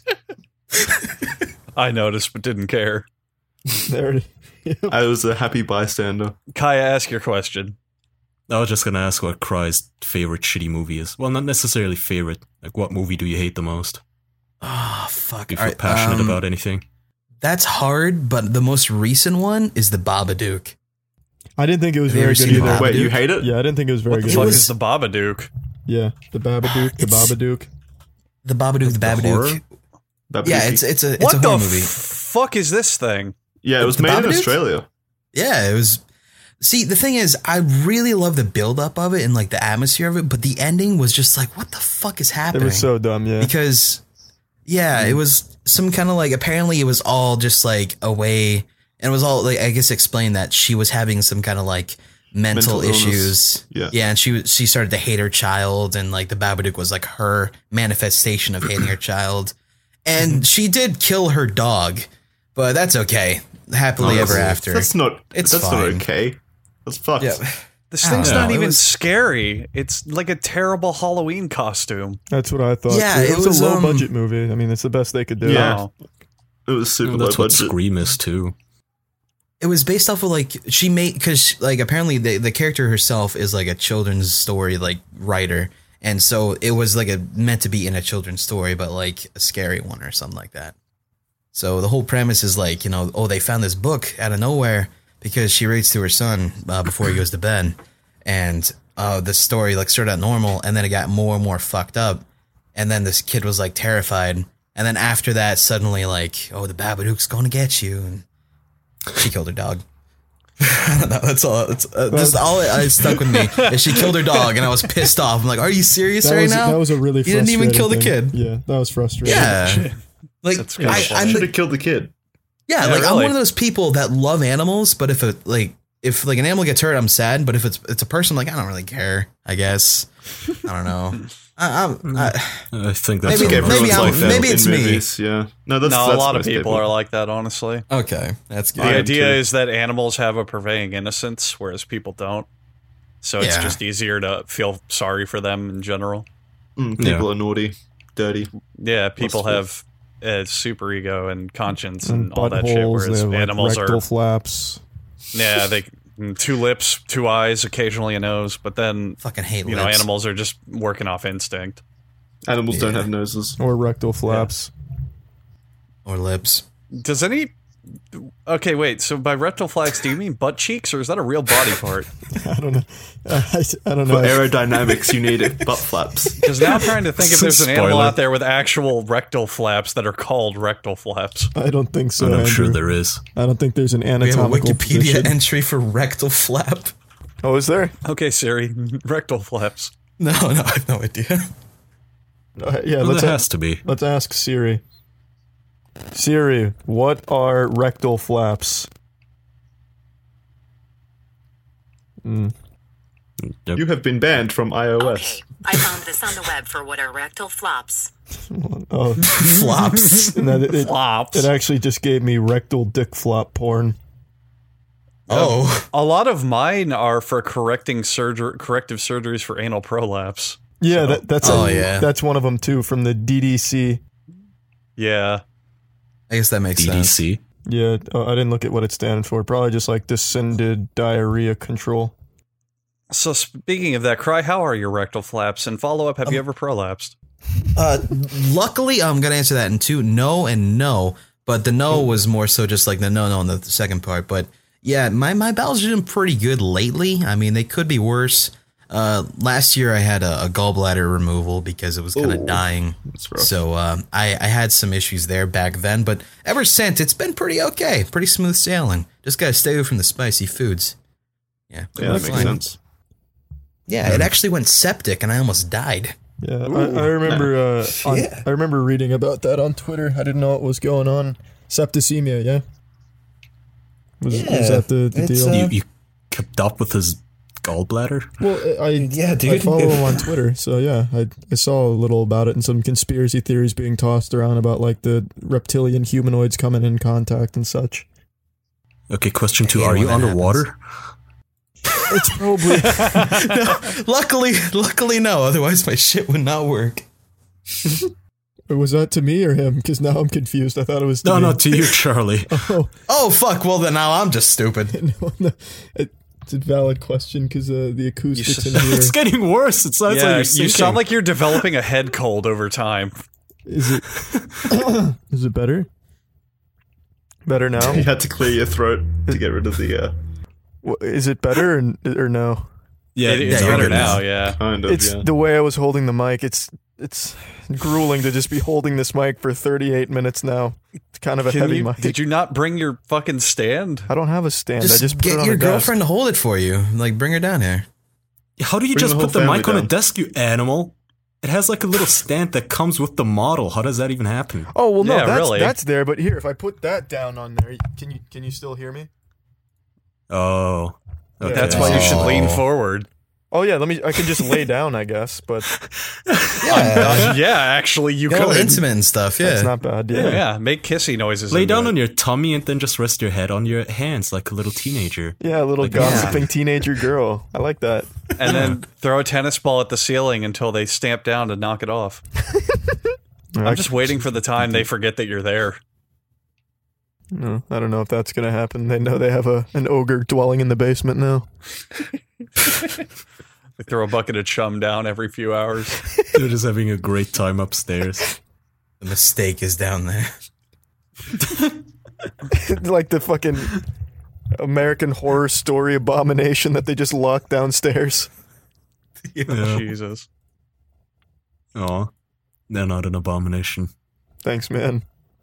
I noticed but didn't care. There. I was a happy bystander. Kaya, ask your question. I was just gonna ask what Cry's favorite shitty movie is. Well, not necessarily favorite. Like, what movie do you hate the most? Oh fuck. Do you All feel right, passionate about anything? That's hard, but the most recent one is the Babadook. I didn't think it was Have you very ever good seen either. Babadook? Wait, you hate it? Yeah, I didn't think it was very What the good. fuck was- is the Babadook? Yeah, the Babadook, the It's- Babadook. The Babadook, the horror? Babadook. Babadook. Yeah, it's a What horror the movie. fuck is this thing? Yeah, it was the made in Babadook? Australia. Yeah, it was. See, the thing is, I really love the build up of it and like the atmosphere of it, but the ending was just like, what the fuck is It happening? was so dumb, yeah. Because, yeah, it was some kind of like, apparently it was all just like a way, and it was all like, I guess explained that she was having some kind of like mental Mental illness. issues. Yeah. and she started to hate her child, and like the Babadook was like her manifestation of hating her child. And she did kill her dog, but that's okay. Happily ever after. That's not. It's that's fine. not okay. That's fucked. Yeah. This I thing's don't not know, it even was- scary. It's like a terrible Halloween costume. That's what I thought. Yeah, too. it was was, a low budget movie. I mean, it's the best they could do. Yeah. Wow. It was super Well, low that's what budget. Scream is too. It was based off of like she made, because like apparently the character herself is like a children's story like writer, and so it was like meant to be in a children's story, but like a scary one or something like that. So the whole premise is like, they found this book out of nowhere because she reads to her son before he goes to bed, and the story like started out normal, and then it got more and more fucked up, and then this kid was like terrified, and then after that suddenly like, the Babadook's going to get you, and she killed her dog. I don't know. That's all. It's just all it stuck with me is she killed her dog, and I was pissed off. I'm like, "Are you serious That right was, now?" that was a really You didn't even kill the frustrating kid. thing. Yeah, that was frustrating. Yeah, like That's kinda funny. I'm Should the, have killed the kid. yeah, Yeah, like I'm really. one of those people that love animals, but if an animal gets hurt, I'm sad. But if it's a person, like I don't really care. I guess I don't know. I think that's Maybe- all right. maybe Everyone's I'm- like that maybe in it's me. movies, Yeah. No, that's No, that's a lot of most people are like that, honestly. Okay, that's good. The I am idea too. is that animals have a pervading innocence, whereas people don't. So it's Yeah. just easier to feel sorry for them in general. People are naughty, dirty. Yeah, people Lustful. have a super ego and conscience and, And all that shit, buttholes, they whereas have like animals rectal are, flaps. yeah, they 2 lips, 2 eyes, occasionally a nose, but then Fucking hate you know lips. animals are just working off instinct. Animals don't Yeah. have noses. Or rectal flaps. or lips. Does any? Okay, wait. So by rectal flaps, do you mean butt cheeks, or is that a real body part? I don't know. I don't For know. aerodynamics, you need butt flaps. Because now I'm trying to think if there's an animal Spoiler. out there with actual rectal flaps that are called rectal flaps. I don't think so. And I'm Andrew. sure there is. I don't think there's an We have a anatomical Wikipedia position. entry for rectal flap. Oh, is there? Okay, Siri, rectal flaps. No, I have no idea. Yeah, Well, let's there has to be. let's ask Siri. Siri, what are rectal flaps? Yep. You have been banned from iOS. Okay, I found this on the web for what are rectal flops. Oh, Flops. no, it Flops. actually just gave me rectal dick flop porn. Oh, A lot of mine are for corrective surgeries for anal prolapse. Yeah, that's Oh, yeah. that's one of them too from the DDC. Yeah. I guess that makes sense. DDC. Yeah, I didn't look at what it stands for. Probably just like descended diarrhea control. So speaking of that, Cry, how are your rectal flaps? And follow up, have you ever prolapsed? Luckily, I'm gonna answer that in 2, no and no. But the no was more so just like the no on the second part. But yeah, my bowels are doing pretty good lately. I mean, they could be worse. Last year I had a gallbladder removal because it was kind Ooh. of dying. That's rough. So I had some issues there back then, but ever since it's been pretty okay, pretty smooth sailing. Just gotta stay away from the spicy foods. Yeah, Yeah, that makes fine. sense. Yeah, it actually went septic, and I almost died. Yeah, I remember. I remember reading about that on Twitter. I didn't know what was going on. Septicemia, yeah. Was that the deal? You kept up with his gallbladder? Well, Yeah, I dude. follow him on Twitter, so yeah, I saw a little about it and some conspiracy theories being tossed around about like the reptilian humanoids coming in contact and such. Okay, question 2. hate Are when you that underwater? It's probably Luckily, no. Otherwise, my shit would not work. was that to me or him? Because now I'm confused. I thought it was to me. No, to you, Charlie. Oh, fuck. Well, then now I'm just stupid. No, it's a valid question because the acoustics in here. It's getting worse. It sounds like you're you sinking. sound like you're developing a head cold over time. Is it? Is it better? Better now? You had to clear your throat to get rid of the Is it better or no? Yeah, It's you're better good now, now. yeah. kind of. It's the way I was holding the mic. It's grueling to just be holding this mic for 38 minutes now. It's kind of a heavy mic. Did you not bring your fucking stand? I don't have a stand. I Just just put it get on your a desk. girlfriend to hold it for you. Like, bring her down here. How do you Bring just the whole put the family mic on a down. desk, you animal? It has like a little stand that comes with the model. How does that even happen? Oh well, no, Yeah, really. that's there. But here, if I put that down on there, can you still hear me? Oh. Okay. That's why you should Oh. lean forward. Oh yeah, I can just lay down, I guess. But Yeah. Yeah, actually, you Get all could. intimate and stuff. Yeah. that's not bad. Yeah. Yeah, make kissy noises. Lay into down it. on your tummy and then just rest your head on your hands like a little teenager. Yeah, a little Like, gossiping teenager girl. I like that. and then throw a tennis ball at the ceiling until they stamp down to knock it off. I'm just waiting for the time they forget that you're there. No, I don't know if that's gonna happen. They know they have an ogre dwelling in the basement now. They throw a bucket of chum down every few hours. They're just having a great time upstairs. The mistake is down there. Like the fucking American Horror Story abomination that they just locked downstairs. Yeah. Jesus. Aw. They're not an abomination. Thanks, man.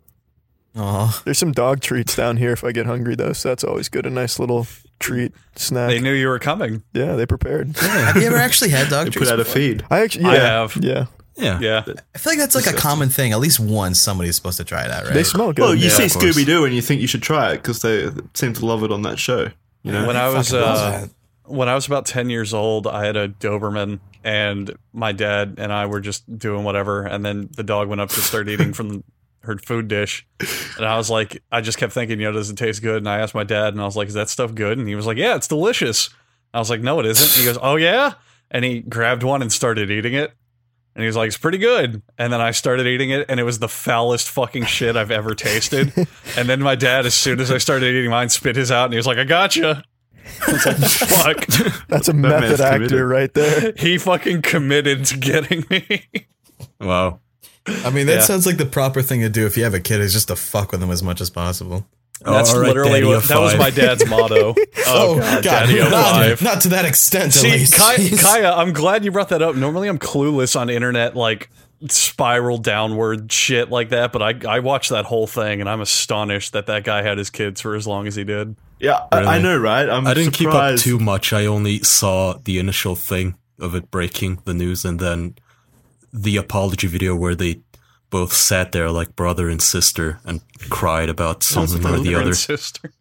Oh, There's some dog treats down here if I get hungry, though, so that's always good. A nice little treat, snack. They knew you were coming. Yeah, they prepared. have you ever actually had dog They treats? put out a before? feed. I actually, yeah, I have. Yeah, Yeah. Yeah. I feel like that's like a common thing. At least once somebody's supposed to try that, right? they smell good. Well, you Yeah, see of course. Scooby Doo and you think you should try it because they seem to love it on that show. You know, When I was fucking love that. when I was about 10 years old, I had a Doberman, and my dad and I were just doing whatever, and then the dog went up to start eating from her food dish, and I was like, I just kept thinking, does it taste good? And I asked my dad, and I was like, is that stuff good? And he was like, yeah, it's delicious. I was like, no, it isn't. He goes, oh yeah? And he grabbed one and started eating it. And he was like, it's pretty good. And then I started eating it, and it was the foulest fucking shit I've ever tasted. And then my dad, as soon as I started eating mine, spit his out, and he was like, I gotcha. I was like, fuck. That's a man's method actor committed. right there. He fucking committed to getting me. Wow. I mean, that Yeah. sounds like the proper thing to do if you have a kid is just to fuck with them as much as possible. That's All right, literally Daddy what of that was five. my dad's motto. Oh, God, Daddy of five. not to that extent, at See, least. Kaya, I'm glad you brought that up. Normally, I'm clueless on internet, like spiral downward shit like that. But I watched that whole thing, and I'm astonished that guy had his kids for as long as he did. yeah, Really? I know, right? I didn't keep up surprised. too much. I only saw the initial thing of it breaking the news and then the apology video where they both sat there like brother and sister and cried about something or the Brother other. and sister.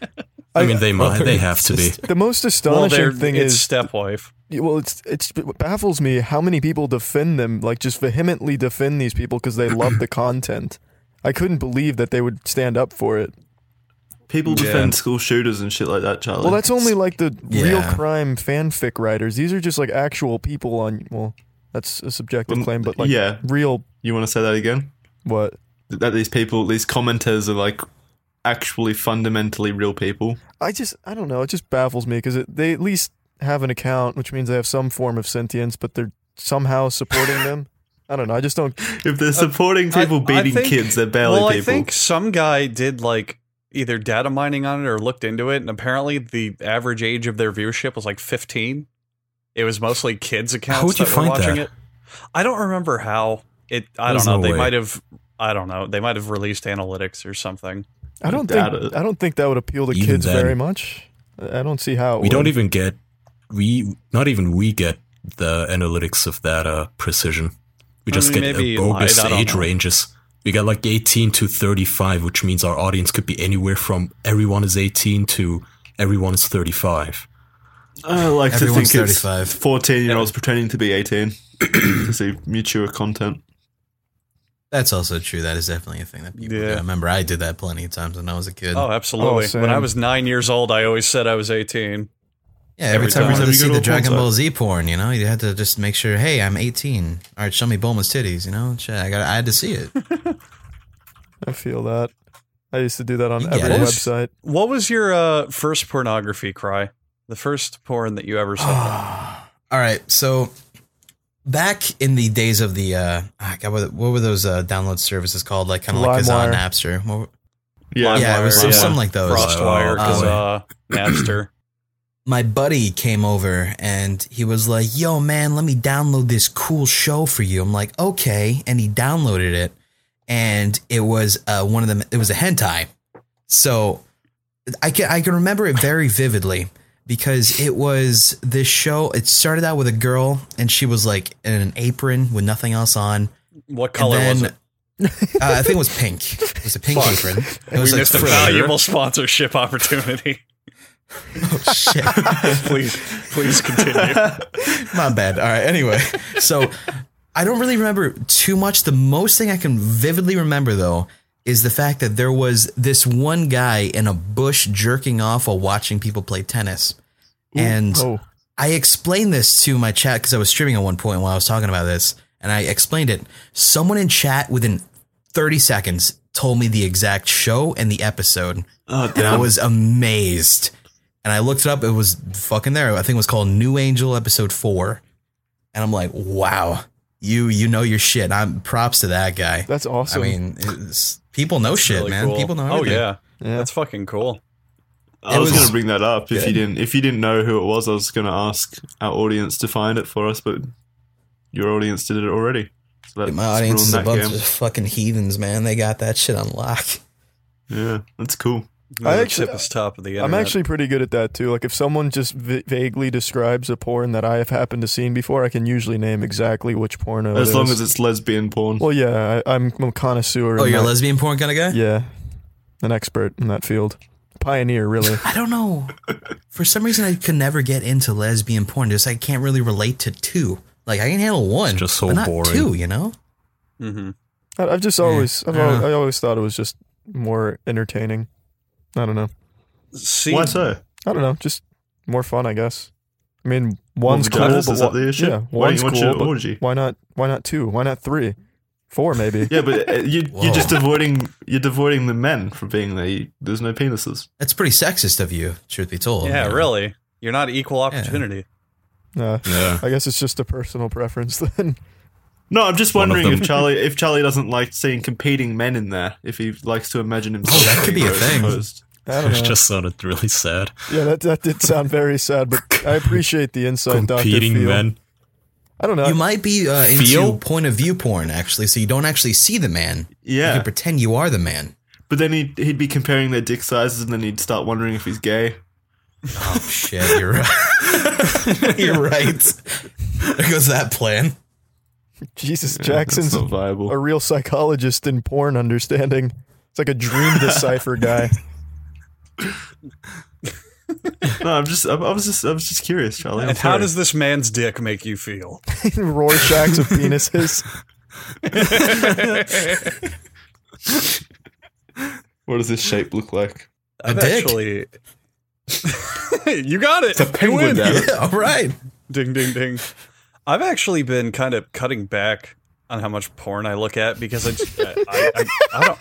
I mean, they have to be. The most Well, astonishing thing it's is, stepwife. well, it baffles me how many people defend them, like just vehemently defend these people because they love the content. I couldn't believe that they would stand up for it. People Yeah. defend school shooters and shit like that, Charlie. Well, that's only like the real Yeah. crime fanfic writers. These are just like actual people on. Well, that's a subjective Well, claim, but like yeah. real You want to say that again? what? That these people, these commenters are like actually fundamentally real people. I don't know. It just baffles me because they at least have an account, which means they have some form of sentience, but they're somehow supporting them. I don't know. I just don't. If they're supporting people I beating think- kids, they're barely Well, people. I think some guy did like either data mining on it or looked into it, and apparently the average age of their viewership was like 15. It was mostly kids' accounts How would you that were find watching that? it. I don't remember how it. I There's don't know. no They way. might have. I don't know. They might have released analytics or something. I don't Data. think that would appeal to Even kids then. very much. I don't see how. It We don't would. even get not even we get the analytics of that precision. We just get maybe bogus lied, I don't age know. ranges. We got like 18 to 35, which means our audience could be anywhere from everyone is 18 to everyone is 35. I like Everyone's to think 35. it's 14-year-olds pretending to be 18 to see mature content. That's also true. That is definitely a thing that people do. Yeah. I remember I did that plenty of times when I was a kid. Oh, absolutely. Oh, When I same. was 9 years old, I always said I was 18. yeah, every time I every wanted time to you see go to the a Dragon porn Ball Z porn, you know, you had to just make sure, hey, I'm 18. All right, show me Bulma's titties, you know? Shit, I had to see it. I feel that. I used to do that on You every get it? website. What was your first pornography, Cry? The first porn that you ever saw? All right, so back in the days of the God, what were those download services called? Like kind of like Kazaa, LimeWire. Napster. Yeah, it was yeah. something like those. Frostwire, Oh, Kazaa, Napster. My buddy came over and he was like, "Yo, man, let me download this cool show for you." I'm like, "Okay," and he downloaded it, and it was one of them. It was a hentai, so I can remember it very vividly because it was this show. It started out with a girl, and she was like in an apron with nothing else on. What color was it? I think it was pink. It was a pink apron. It was We like missed a fur. valuable sponsorship opportunity. Oh, shit. Please continue. My bad. All right. Anyway, so I don't really remember too much. The most thing I can vividly remember, though, is the fact that there was this one guy in a bush jerking off while watching people play tennis. And Oh, I explained this to my chat because I was streaming at one point while I was talking about this. And I explained it. Someone in chat within 30 seconds told me the exact show and the episode. Oh, And I was amazed. And I looked it up. It was fucking there. I think it was called New Angel episode 4. And I'm like, wow, you know your shit. I'm props to that guy. that's awesome. I mean, people know shit, Really man. cool. People know Oh everything. yeah. Yeah. That's fucking cool. I was was going to bring that up if good. you didn't know who it was. I was going to ask our audience to find it for us, but your audience did it already. So let's My audience is a ruin bunch that game. of fucking heathens, man. They got that shit on lock. Yeah, that's cool. I The actually- tip is top of the internet. I'm actually pretty good at that too. Like if someone just vaguely describes a porn that I have happened to seen before, I can usually name exactly which porno. As it long is. as it's lesbian porn. Well, yeah, I'm a connoisseur. Oh, in you're a that. lesbian porn kind of guy? Yeah, an expert in that field, pioneer, really. I don't know. For some reason, I could never get into lesbian porn. Just I can't really relate to two. Like I can handle one, It's just so but not boring. two. You know? Mm-hmm. I've just always, Yeah. I always thought it was just more entertaining. I don't know. See, Why so? I don't know. Just more fun, I guess. I mean, one's cool, vaginas? but Is that the issue? yeah, Why one's don't you cool. watch an But orgy? why not? Why not 2? Why not 3? 4 maybe. Yeah, but you're Whoa. just avoiding the men from being there. There's no penises. That's pretty sexist of you, truth be told. yeah, you know? really. You're not equal opportunity. Yeah. I guess it's just a personal preference then. No, I'm just One of wondering them. if Charlie doesn't like seeing competing men in there. If he likes to imagine himself. that could being be a thing. exposed. I don't It know. just sounded really sad. Yeah, that did sound very sad, but I appreciate the insight, Dr. Competing Phil. men. I don't know. You might be into Feel? point of view porn, actually, so you don't actually see the man. You Yeah, can pretend you are the man. but then he'd be comparing their dick sizes, and then he'd start wondering if he's gay. Oh shit, you're right. You're right. There goes that plan. Jesus, That's Jackson's not viable. a real psychologist in porn understanding. It's like a dream decipher guy. No, I was just curious, Charlie. I'm And how sorry. does this man's dick make you feel? Rorschachs of penises. What does this shape look like? I've dick. actually. You got it. It's a penguin, You win. damn it. Yeah, all right. Ding, ding, ding. I've actually been kind of cutting back on how much porn I look at because I don't.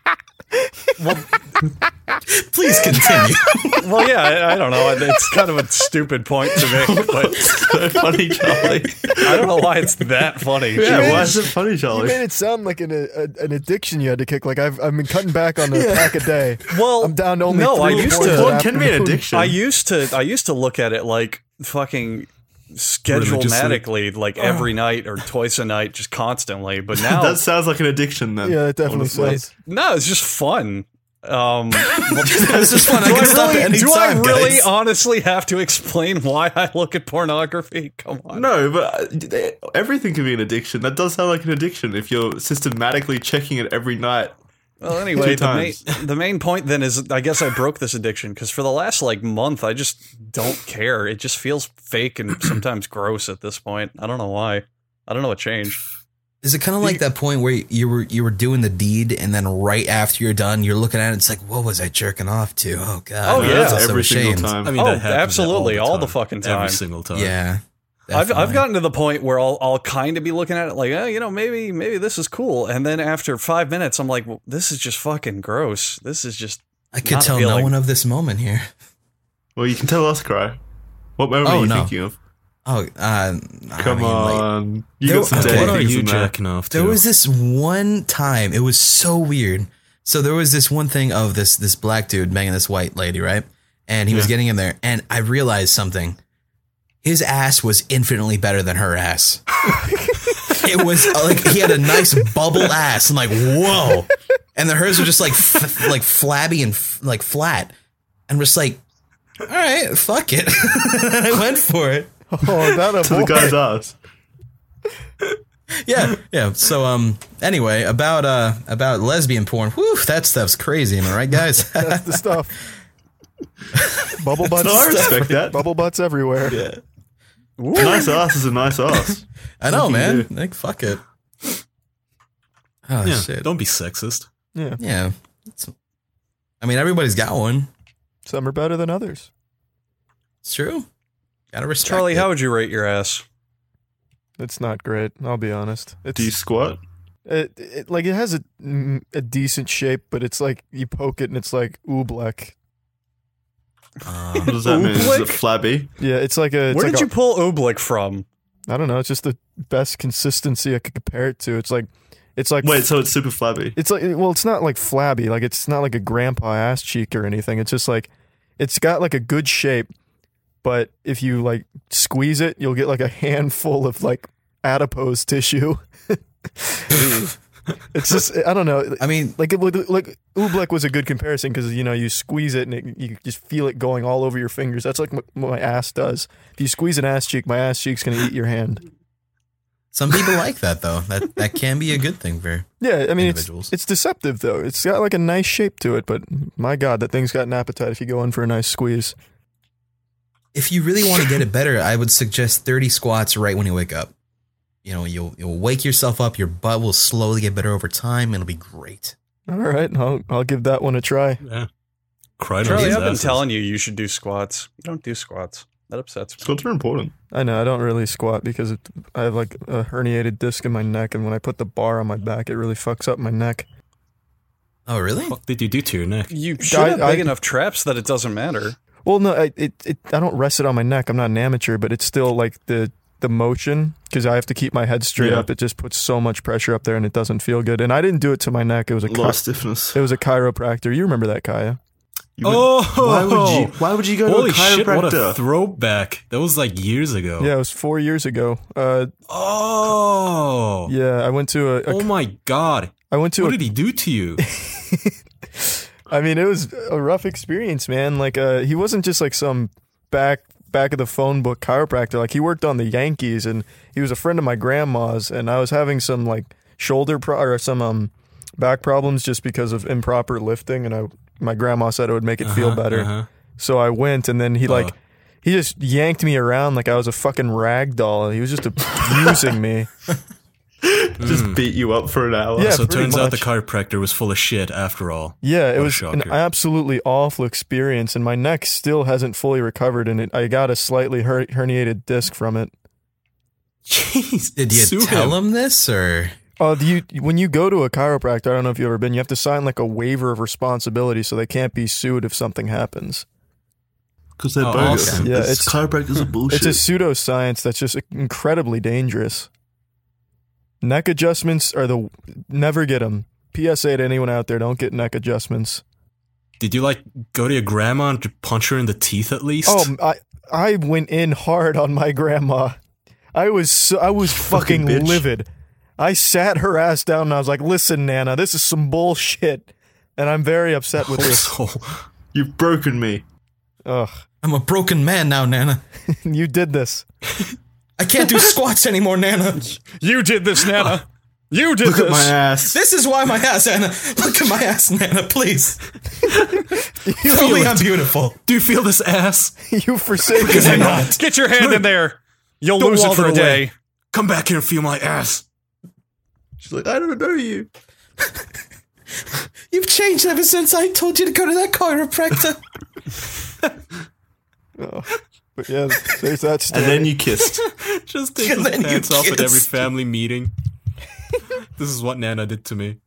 Please continue. Well, yeah, I don't know. It's kind of a stupid point to make, but So funny, Charlie. I don't know why it's that funny. Yeah, why is it funny, You Charlie? made it sound like an addiction you had to kick. Like I've been cutting back on a pack a day. Well, I'm down to only no, 3 I used porns to. an Porn can be an afternoon. addiction. I used to look at it like fucking schedule-matically, like every night or twice a night, just constantly. But now, That sounds like an addiction then. Yeah, it definitely honestly. sounds. no, it's just fun. This is fun. I can stop at any do I time, really guys. honestly have to explain why I look at pornography? Come on. No, but everything can be an addiction. That does sound like an addiction if you're systematically checking it every night. Well, anyway, Two times. the main point then is I guess I broke this addiction because for the last month I just don't care. It just feels fake and sometimes gross at this point. I don't know why. I don't know what changed. Is it kind of like that point where you were doing the deed and then right after you're done, you're looking at it, it's like, what was I jerking off to? Oh God. Oh, yeah. I'm so every single ashamed. time. I mean, that happens absolutely, all the time. fucking time. Every single time. Yeah. I've definitely. gotten to the point where I'll kind of be looking at it like, maybe this is cool, and then after 5 minutes, I'm like, well, this is just fucking gross. This is just. I could not tell appealing. no one of this moment here. Well, you can tell us, Cry. What moment are you thinking of? Oh, Come on. You there- got some okay. dirty What are things you in there. jacking off to? There was this one time, it was so weird. So there was this one thing of this black dude banging this white lady, right? And he was getting in there, and I realized something. His ass was infinitely better than her ass. It was like he had a nice bubble ass. I'm like, whoa. And then hers were just like flabby and like flat. And just like, all right, fuck it. And I went for it. Oh, that a To the guy's ass. Yeah. So anyway, about lesbian porn. Whew, that stuff's crazy, am I right, guys? That's the stuff. Bubble butts. No, I respect that. Bubble butts everywhere. Yeah. A nice ass is a nice ass. I know, What can you man. Like, fuck it. Oh Yeah, shit. don't be sexist. Yeah. Yeah. I mean, everybody's got one. Some are better than others. It's true. Gotta respect Charlie, it. how would you rate your ass? It's not great. I'll be honest. It's Do you squat? it has a decent shape, but it's like you poke it and it's like oobleck. What does that mean? Is it Oobleck? flabby? Yeah, it's like a. It's Where like did you pull Oobleck from? I don't know. It's just the best consistency I could compare it to. It's like. Wait, so it's super flabby. It's like, well, it's not like flabby. Like, it's not like a grandpa ass cheek or anything. It's just like, it's got like a good shape, but if you like squeeze it, you'll get like a handful of like adipose tissue. It's just, I don't know. I mean, Like oobleck was a good comparison because, you know, you squeeze it and you just feel it going all over your fingers. That's like what my ass does. If you squeeze an ass cheek, my ass cheek's going to eat your hand. some people like that though. That can be a good thing for. Yeah, I mean, Individuals. it's deceptive though. It's got like a nice shape to it, but my God, that thing's got an appetite if you go in for a nice squeeze. If you really want to get it better, I would suggest 30 squats right when you wake up. You know, you'll wake yourself up. Your butt will slowly get better over time. It'll be great. All right, I'll give that one a try. Yeah. Cried on Charlie, his I've been asses. telling you should do squats. You don't do squats. That upsets me. Squats are important. I know I don't really squat because I have like a herniated disc in my neck, and when I put the bar on my back, it really fucks up my neck. Oh, really? What the fuck did you do to your neck? You should have I- big enough traps that it doesn't matter. Well, no, I don't rest it on my neck. I'm not an amateur, but it's still like the motion because I have to keep my head straight Yeah. up. It just puts so much pressure up there, and it doesn't feel good. And I didn't do it to my neck. It was A lot of stiffness. it was a chiropractor. You remember that, Kaya? You would- Oh! why would you go Holy to a shit, what a chiropractor? throwback. That was like years ago. Yeah, it was 4 years ago. Oh! Yeah, I went to Oh my god. I went to What a did he do to you? I mean, it was a rough experience, man. Like, he wasn't just like some back of the phone book chiropractor. Like, he worked on the Yankees, and he was a friend of my grandma's. And I was having some like shoulder or some back problems just because of improper lifting. And my grandma said it would make it feel better. So I went, and then he just yanked me around like I was a fucking rag doll. He was just abusing me. Just beat you up for an hour. Yeah, So it pretty turns out the much. chiropractor was full of shit after all. Yeah, it What a was an shocker. absolutely awful experience, and my neck still hasn't fully recovered, and I got a slightly herniated disc from it. Jeez. Did you sue tell him this or? When you go to a chiropractor, I don't know if you've ever been, you have to sign like a waiver of responsibility so they can't be sued if something happens. Because they're Oh, bogus. awesome. Yeah, It's chiropractors are bullshit. It's a pseudoscience that's just incredibly dangerous. Neck adjustments are never get them. PSA to anyone out there, don't get neck adjustments. Did you like go to your grandma and punch her in the teeth at least? Oh, I went in hard on my grandma. I was fucking bitch. livid. I sat her ass down and I was like, "Listen, Nana, this is some bullshit. and I'm very upset with this. So, You've broken me. Ugh, I'm a broken man now, Nana. you did this. I can't do squats anymore, Nana. You did this, Nana. You did Look this. at my ass. This is why my ass, Nana. Look at my ass, Nana, please. Tell me I'm beautiful. do you feel this ass? You forsaken Because I'm me. not. Get your hand in there. You'll Don't lose it walk for a it away. day. Come back here and feel my ass. She's like, I don't know you. You've changed ever since I told you to go to that chiropractor. But yeah, there's that story. And then you kissed. Just take And his then you pants off at every kissed. family meeting. This is what Nana did to me.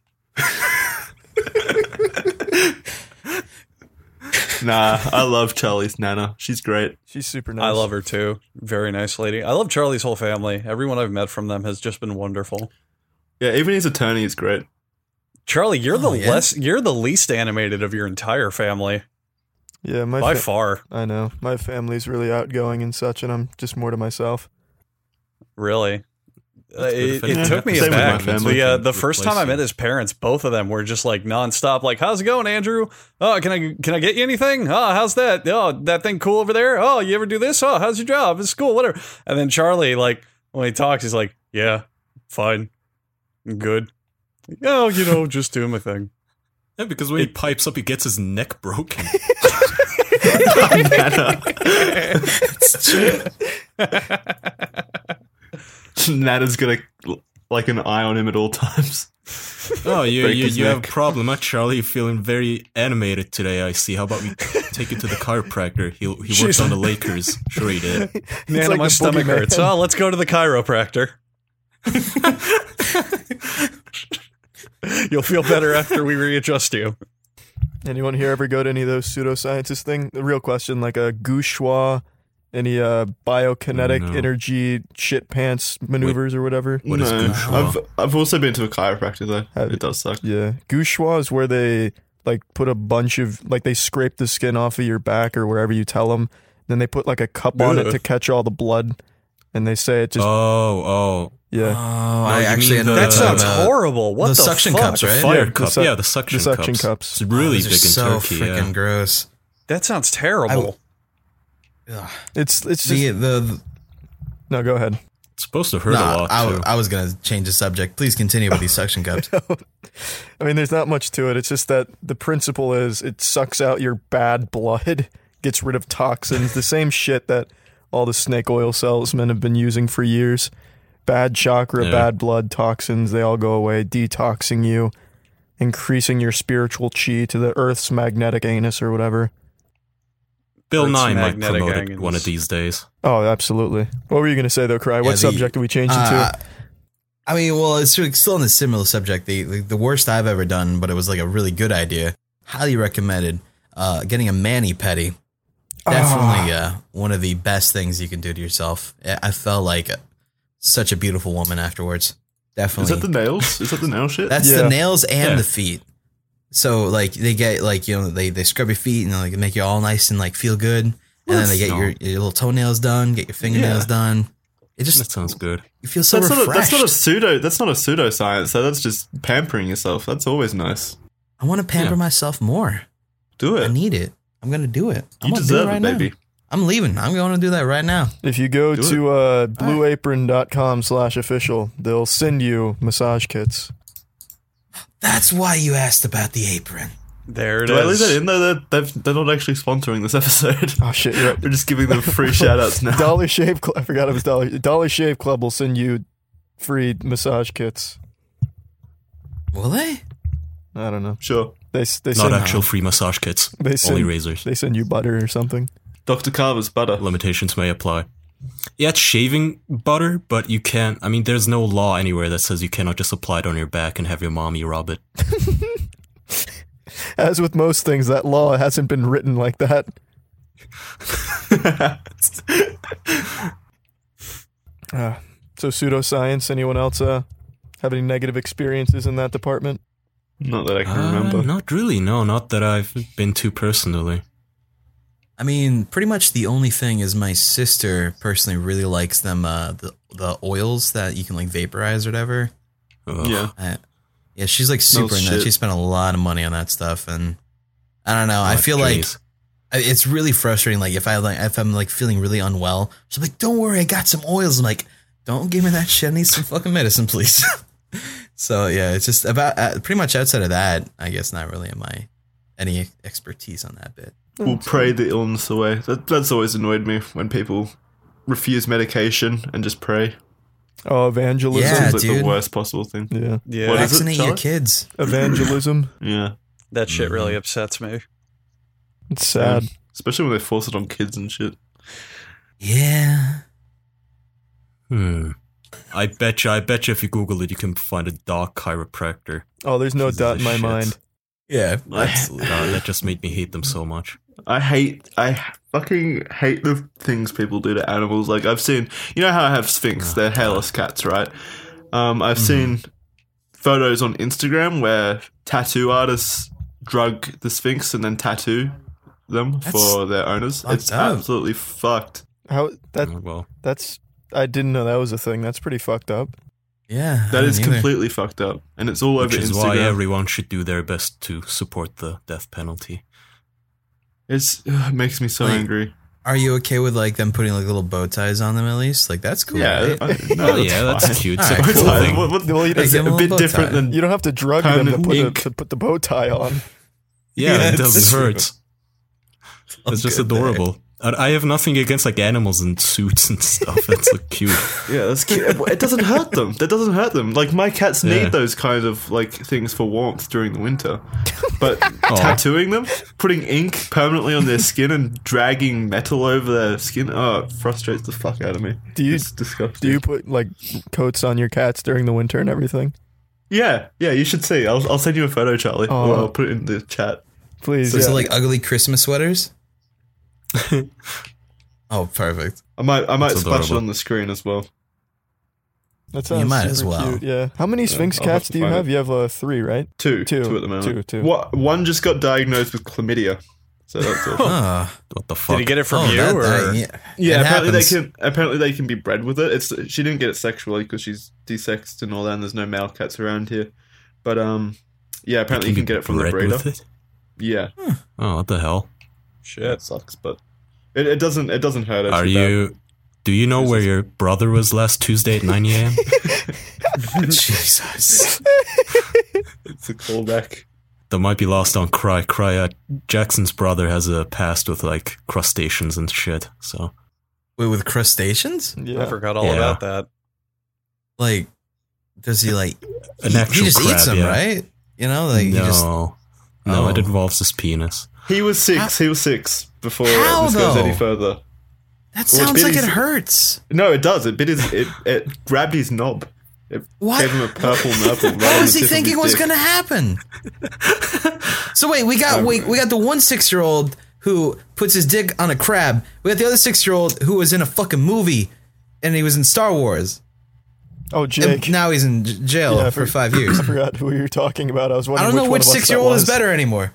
Nah, I love Charlie's Nana. She's great. She's super nice. I love her too. Very nice lady. I love Charlie's whole family. Everyone I've met from them has just been wonderful. Yeah, even his attorney is great. Charlie, you're yeah? you're the least animated of your entire family. Yeah, By far. I know. My family's really outgoing and such, and I'm just more to myself. Really. That's good if It anything took me Same with my aback. family. The first time I met his parents, both of them were just like nonstop. Like, how's it going, Andrew? Oh, can I get you anything? Oh, how's that? Oh, that thing cool over there? Oh, you ever do this? Oh, how's your job? It's cool, whatever. And then Charlie, like, when he talks, he's like, yeah, fine, good. Oh, just doing my thing. Yeah, because when he pipes up, he gets his neck broken. Nana. Nana's got like an eye on him at all times. Oh, you Break his have a neck. problem, huh, Charlie? You're feeling very animated today, I see. How about we take you to the chiropractor? He worked on the Lakers. Sure he did. Man, like my the stomach boogeyman. hurts. Oh, let's go to the chiropractor. You'll feel better after we readjust you. Anyone here ever go to any of those pseudosciences thing? The real question, like a gouchois, any biokinetic No. energy shit pants maneuvers or whatever? What is No, gouchois? I've also been to a chiropractor though. Have you? It does suck. Yeah, gouchois is where they like put a bunch of like they scrape the skin off of your back or wherever you tell them. Then they put like a cup on it Ugh. to catch all the blood, and they say it just Oh, yeah. Oh, I you actually mean know the- That sounds the horrible. What the suction fuck? cups, right? fire Yeah, cup. the The suction, the suction cups. It's really Those are big in so Turkey. freaking Yeah. gross. That sounds terrible. Ugh. It's just The no. Go ahead. It's supposed to hurt a lot, too. I was gonna change the subject. Please continue with these suction cups. I mean, there's not much to it. It's just that the principle is it sucks out your bad blood, gets rid of toxins, the same shit that all the snake oil salesmen have been using for years. Bad chakra, Yeah. bad blood, toxins, they all go away, detoxing you, increasing your spiritual chi to the Earth's magnetic anus or whatever. Bill Earth's Nye might magnetic promote it angles. one of these days. Oh, absolutely. What were you going to say, though, Cry? What the- subject are we changing to? I mean, well, it's still on the similar subject. The worst I've ever done, but it was like a really good idea. Highly recommended. Getting a mani-pedi. Definitely one of the best things you can do to yourself. I felt like such a beautiful woman afterwards. Is Definitely. that the nails? Is that the nail shit? That's Yeah. the nails and Yeah. the feet. So like they get like they scrub your feet and like make you all nice and like feel good, and then they get No. your little toenails done, get your fingernails Yeah. done. It That just sounds good. you feel so that's refreshed. not a pseudoscience. So that's just pampering yourself. That's always nice. I want to pamper Yeah. myself more. Do I it. need it. I'm gonna do it. I'm You gonna deserve do it right it, baby. now. I'm leaving. I'm going to do that right now. If you go Do to blueapron.com/official, they'll send you massage kits. That's why you asked about the apron. There it Do I leave is. that in though? They're not actually sponsoring this episode. Oh, shit, you're right. We're just giving them free shout outs now. Dollar Shave Club. I forgot it was Dollar Shave Club will send you free massage kits. Will they? I don't know. Sure. They Not send actual free massage kits. They send- Only razors. they send you butter or something. Dr. Carver's butter. Limitations may apply. Yeah, it's shaving butter, but you can't. I mean, there's no law anywhere that says you cannot just apply it on your back and have your mommy rub it. As with most things, that law hasn't been written like that. So pseudoscience. Anyone else have any negative experiences in that department? Not that I can remember. Not really. No, not that I've been to personally. I mean, pretty much the only thing is my sister personally really likes them the oils that you can like vaporize or whatever. Ugh. Yeah. Yeah, she's like super in that. shit. She spent a lot of money on that stuff, and I don't know. I feel like Jeez. it's really frustrating. Like if I'm like feeling really unwell, she's like, "Don't worry, I got some oils." I'm like, "Don't give me that shit. I need some fucking medicine, please." So yeah, it's just about pretty much outside of that. I guess not really any expertise on that bit. We'll pray the illness away. That's always annoyed me when people refuse medication and just pray. Oh, evangelism. Yeah, It's like dude. the worst possible thing. Yeah. Yeah, What is it, Vaccinate your Charlie? kids. Evangelism. Yeah. that shit really upsets me. It's sad. Especially when they force it on kids and shit. Yeah. I bet you if you Google it, you can find a doc chiropractor. Oh, there's no Pieces doubt of in my shit. mind. Yeah. That just made me hate them so much. I fucking hate the things people do to animals. Like I've seen, you know how I have Sphinx, they're hairless cats, right? I've seen photos on Instagram where tattoo artists drug the Sphinx and then tattoo them for their owners. fucked It's up. absolutely fucked. How that Oh, well, that's I didn't know that was a thing. That's pretty fucked up. Yeah. That is completely. completely fucked up, and it's all over which is Instagram. why everyone should do their best to support the death penalty. It makes me so Like, angry. Are you okay with like them putting like little bow ties on them at least? Like that's cool. Yeah, right? no, Oh yeah, that's fine. cute. All It's a right, cool cool. thing. Well, you, It's Give a 'em a bit bow different tie. than you don't have to drug them Permanent to ink. put the bow tie on. Yeah, Yeah, it doesn't it's true. hurt. It's just good there. adorable. I have nothing against like animals in suits and stuff. It's like cute. Yeah, that's cute. It doesn't hurt them. That doesn't hurt them. Like my cats Yeah. need those kind of like things for warmth during the winter. But tattooing them, putting ink permanently on their skin and dragging metal over their skin, it frustrates the fuck out of me. It's disgusting. Do you put like coats on your cats during the winter and everything? Yeah, you should see. I'll send you a photo, Charlie. Oh. Or I'll put it in the chat. Please. So yeah. is it like ugly Christmas sweaters? Oh, perfect. I might That's splash it adorable. on the screen as well. That sounds might super as well. cute. Yeah. How many Sphinx I'll have cats to do you find have? it. You have 3, right? Two at the moment. Two. One just got diagnosed with chlamydia. So that's all. Oh, What the fuck? Did he get it from oh, you that- or? yeah. Yeah, It apparently happens. they can be bred with it. She didn't get it sexually because she's desexed and all that, and there's no male cats around here. But yeah, apparently you can get it from the bred breeder. with it? Yeah, Oh, what the hell? Shit. it sucks, but it doesn't hurt. Are actually, you? Do you know where your brother was last Tuesday at 9 a.m.? Jesus. It's a callback. That might be lost on Cry. Jackson's brother has a past with like crustaceans and shit. So Wait, with crustaceans? Yeah. I forgot all Yeah. about that. Like, does he like? An he actual just crab, eats them, yeah. right? You know, like he just. no, Oh. it involves his penis. He was 6. He was 6 before How, this goes though? any further. That Well, sounds like it Billy's- hurts. No, it does. It grabbed his knob. It What? gave him a purple nurple. Right What on was the he tip of thinking his was dick. going to happen? So wait, we got the 1 6-year-old who puts his dick on a crab. We got the other 6-year-old who was in a fucking movie, and he was in Star Wars. Oh, And Jake. now he's in jail Yeah, for 5 years. I forgot who you were talking about. I was I wondering don't know which one of us that 6-year-old is was. better anymore.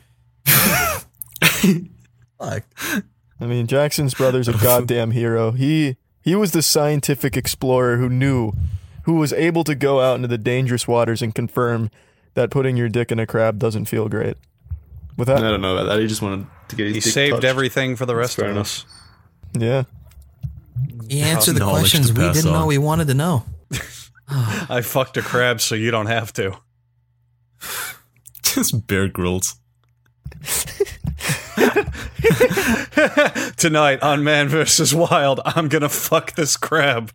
Fuck. I mean, Jackson's brother's a goddamn hero. He was the scientific explorer who was able to go out into the dangerous waters and confirm that putting your dick in a crab doesn't feel great. With I that, don't know about that. He just wanted to get his He dick saved touched. everything for the rest fair of enough. us. yeah. He answered the Knowledge questions to we pass didn't know on. we wanted to know. I fucked a crab so you don't have to. Just Bear Grylls. Tonight on Man vs. Wild, I'm gonna fuck this crab.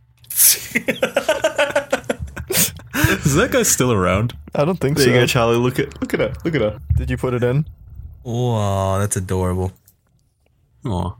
Is that guy still around? I don't think There you so. go, Charlie. Look at her. Look at her. Did you put it in? Whoa, that's adorable. Oh,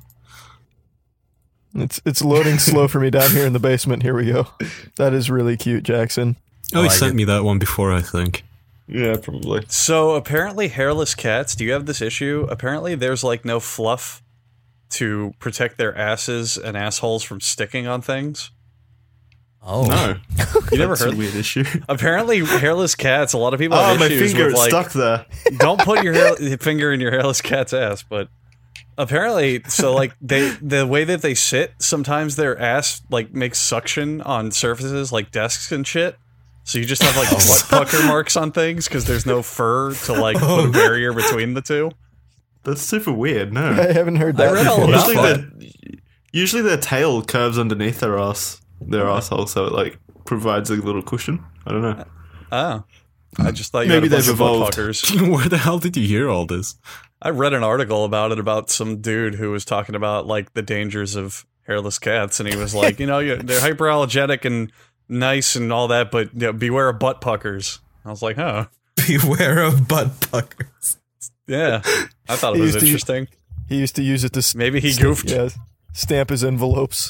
It's loading slow for me down here in the basement. Here we go. That is really cute, Jackson. he like sent it. me that one before, I think. Yeah, probably. So apparently, hairless cats. Do you have this issue? Apparently, there's like no fluff to protect their asses and assholes from sticking on things. Oh. No, You never that's a heard? weird issue. Apparently, hairless cats. A lot of people Oh, have my issues finger with it's like, stuck there. don't put your finger in your hairless cat's ass. But apparently, so like the way that they sit, sometimes their ass like makes suction on surfaces like desks and shit. So you just have like butt pucker marks on things because there's no fur to like put a barrier between the two. That's super weird. No, I haven't heard I that read all before. about usually their tail curves underneath their asshole, so it like provides a little cushion. I don't know. Oh, I just thought you Maybe had a bunch they've of butt evolved. puckers. Where the hell did you hear all this? I read an article about it about some dude who was talking about like the dangers of hairless cats, and he was like, they're hyperallergenic and nice and all that, but beware of butt puckers. I was like, huh, Beware of butt puckers. yeah. I thought it He was used to- interesting. He used to use it to Maybe he goofed. yeah, stamp his envelopes.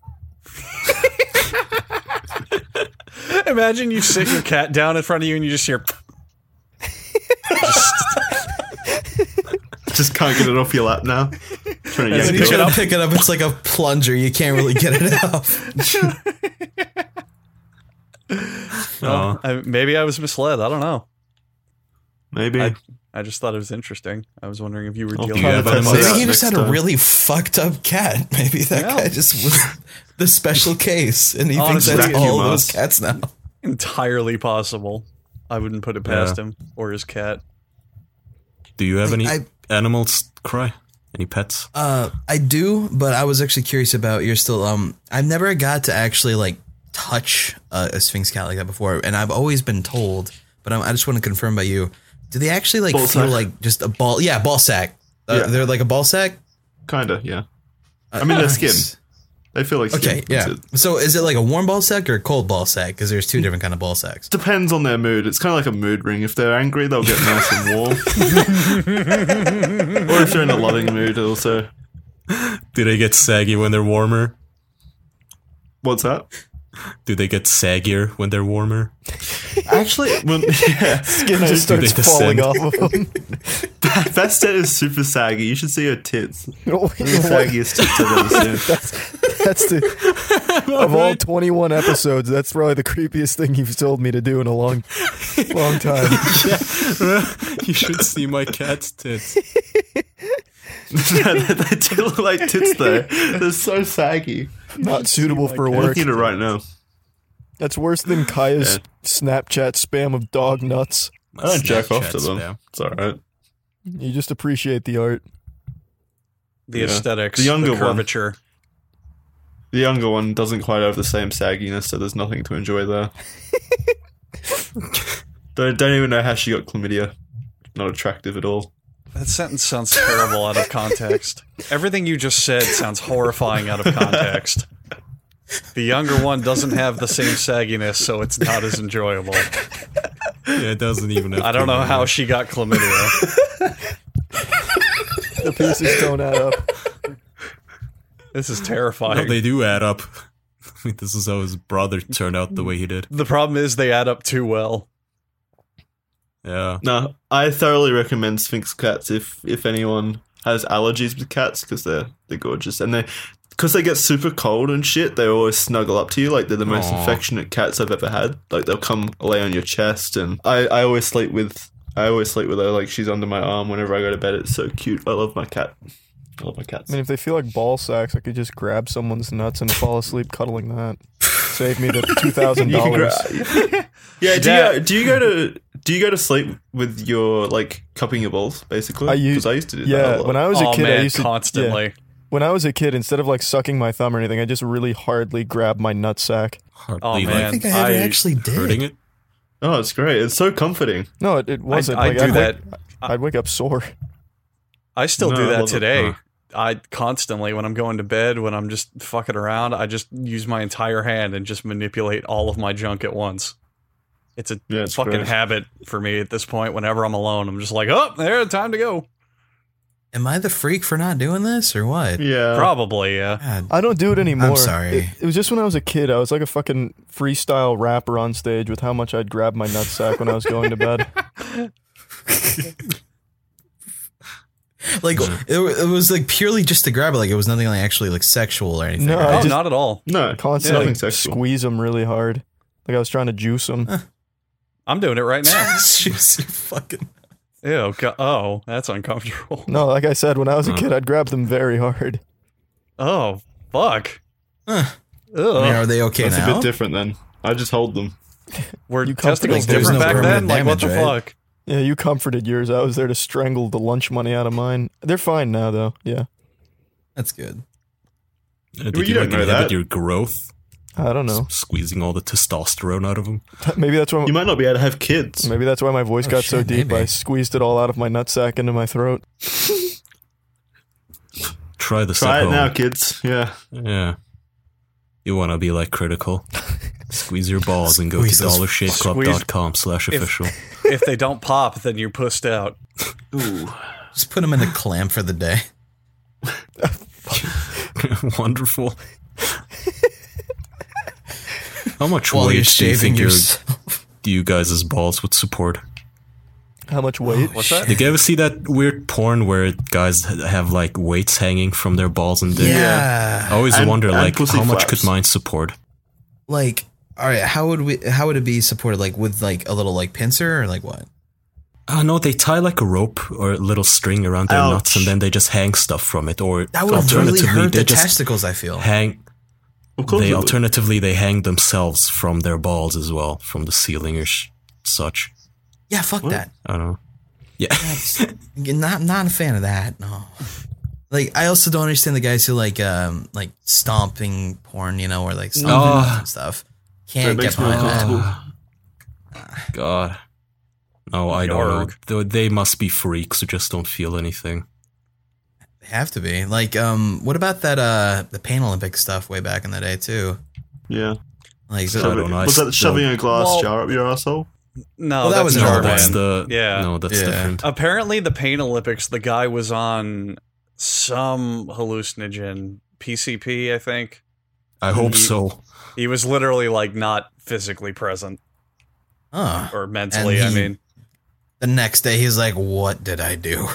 Imagine you sit your cat down in front of you and you just hear. Just can't get it off your lap now. Trying to As yank When you it try off. to pick it up, it's like a plunger. You can't really get it out. Maybe I was misled. I don't know. Maybe. I just thought it was interesting. I was wondering if you were I'll dealing do with that it. myself. Maybe he just Next had a time. really fucked up cat. Maybe that Yeah. guy just was the special case, and he Honestly, thinks that's vacuum all those mask. cats now. Entirely possible. I wouldn't put it past him or his cat. Do you have any I- animals, Cry? Any pets? I do, but I was actually curious about you're still. I've never got to actually like touch a Sphinx cat like that before, and I've always been told. But I just want to confirm by you. Do they actually like Ball feel sack. like just a ball? Yeah, ball sack. Yeah. They're like a ball sack. Kinda, yeah. I mean, their skin. They feel like skin. Okay, yeah. That's it. So is it like a warm ball sack or a cold ball sack? Because there's two different kind of ball sacks. Depends on their mood. It's kind of like a mood ring. If they're angry, they'll get nice and warm. Or if they're in a loving mood, also. Do they get saggy when they're warmer? What's that? Do they get saggier when they're warmer? Actually, yeah. Skin Do just they starts falling descend? off of him. Bastet is super saggy. You should see her tits. What? The saggiest tits I've ever seen. That's the of all 21 episodes. That's probably the creepiest thing you've told me to do in a long time. You should see my cat's tits. They do look like tits, though. They're so saggy. Not suitable for I'm work. looking at it right now. That's worse than Kaya's Yeah. Snapchat spam of dog nuts. I don't jack off to Snapchat them. spam. It's alright. You just appreciate the art. The Yeah. aesthetics, The younger the one. curvature. The younger one doesn't quite have the same sagginess, so there's nothing to enjoy there. Don't even know how she got chlamydia. Not attractive at all. That sentence sounds terrible out of context. Everything you just said sounds horrifying out of context. The younger one doesn't have the same sagginess, so it's not as enjoyable. Yeah, it doesn't even have I don't know chlamydia. how she got chlamydia. The pieces don't add up. This is No, terrifying. they do add up. I mean, this is how his brother turned out the way he did. The problem is they add up too well. Yeah. No, I thoroughly recommend Sphinx cats if anyone has allergies with cats because they're gorgeous and because they get super cold and shit. They always snuggle up to you like they're the most Aw. affectionate cats I've ever had. Like they'll come lay on your chest and I always sleep with her like she's under my arm whenever I go to bed. It's so cute. I love my cat. I love my cats. I mean, if they feel like ball sacks, I could just grab someone's nuts and fall asleep cuddling that. Save me the $2,000. Yeah, do you go to sleep with your like cupping your balls basically? I used Because I used to do that. Yeah, a lot. when I was a Oh kid, I man, used to constantly. yeah. When I was a kid, instead of like sucking my thumb or anything, I just really hardly grabbed my nutsack. Hardly Oh, like man. I think I ever actually did. hurting it. Oh, it's great. It's so comforting. No, it wasn't. I like, do I'd that. I'd wake up sore. I still No, do I that love it. today. Huh. I constantly, when I'm going to bed, when I'm just fucking around, I just use my entire hand and just manipulate all of my junk at once. It's a Yeah, it's fucking great. habit for me at this point. Whenever I'm alone, I'm just like, oh, there, time to go. Am I the freak for not doing this or what? Yeah. Probably, yeah. God. I don't do it anymore. I'm sorry. It was just when I was a kid. I was like a fucking freestyle rapper on stage with how much I'd grab my nutsack when I was going to bed. Like it was like purely just to grab it. Like it was nothing like actually like sexual or anything. No, right? Oh, just- not at all. No, Constantly nothing sexual. squeeze them really hard. Like I was trying to juice them. I'm doing it right now. Jeez, you fucking. Ew. Oh, that's uncomfortable. No, like I said, when I was a kid, I'd grab them very hard. Oh, fuck. Huh. Ugh. I mean, are they okay That's now? a bit different then. I just hold them. Were You testicles comforted- There's different no back then? permanent Like, what the damage, right? fuck? Yeah, you comforted yours. I was there to strangle the lunch money out of mine. They're fine now, though. Yeah. That's good. Did Well, you you like don't know inhibit that. your growth? I don't know. Squeezing all the testosterone out of them? Maybe that's why. You might not be able to have kids. Maybe that's why my voice Oh, got so shit, deep. maybe. I squeezed it all out of my nutsack into my throat. Try this Try at it home. now, kids. Yeah. Yeah. You want to be like Critical. Squeeze your balls and go Squeeze to those- dollarshaveclub.com/official. If they don't pop, then you're pussed out. Ooh. Just put him in a clam for the day. Wonderful. How much While you're weight do you shaving think yourself. you guys' balls would support? How much weight? What's that? Did you ever see that weird porn where guys have like weights hanging from their balls and dick? Yeah. I always And- wonder and like pussy how much flaps. could mine support? Like, all right, how would it be supported? Like with like a little like pincer or like what? No, they tie like a rope or a little string around their Ouch. nuts and then they just hang stuff from it. Or That would really alternatively, hurt they the just testicles, I feel. hang. Of course. They it would. alternatively they hang themselves from their balls as well, from the ceiling or such. Yeah, fuck that. I don't know. Yeah. Not a fan of that. No. Like I also don't understand the guys who like stomping porn, you know, or like stomping Oh. and stuff. It Can't makes get me behind that. uncomfortable. God. No, I don't know. Yarg. They must be freaks who just don't feel anything. They have to be. Like, what about that the Pain Olympic stuff way back in the day too? Yeah. Like So I don't know. Was that shoving a glass Well- jar up your asshole? No, Well, that that's was Jar another that's Man. the Yeah. No, that's Yeah. different. Apparently, the Pain Olympics, the guy was on some hallucinogen, PCP, I think. I hope He- so. He was literally like not physically present oh. or mentally. And I he- mean, The next day he's like, what did I do?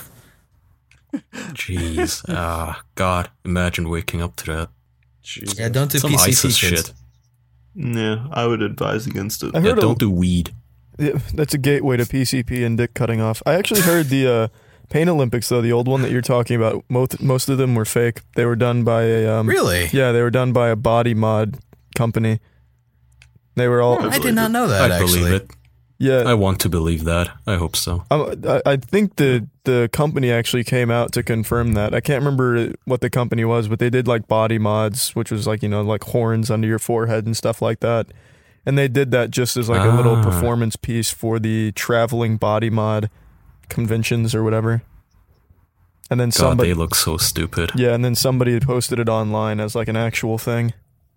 Jeez. God. Imagine waking up to that. Jesus. Yeah, don't do Some PCP ISIS kids. shit. Yeah, I would advise against it. I Yeah, heard don't do weed. that's a gateway to PCP and dick cutting off. I actually heard the Pain Olympics, though, the old one that you're talking about. Most of them were fake. They were done by a Really? Yeah, they were done by a body mod company. They were all I did not know that, I actually. believe it. yeah. I want to believe that. I hope so. I think the company actually came out to confirm that. I can't remember what the company was, but they did like body mods, which was like, you know, like horns under your forehead and stuff like that. And they did that just as like a little Ah. performance piece for the traveling body mod conventions or whatever. And then God, somebody they look so stupid. yeah, and then somebody had posted it online as like an actual thing.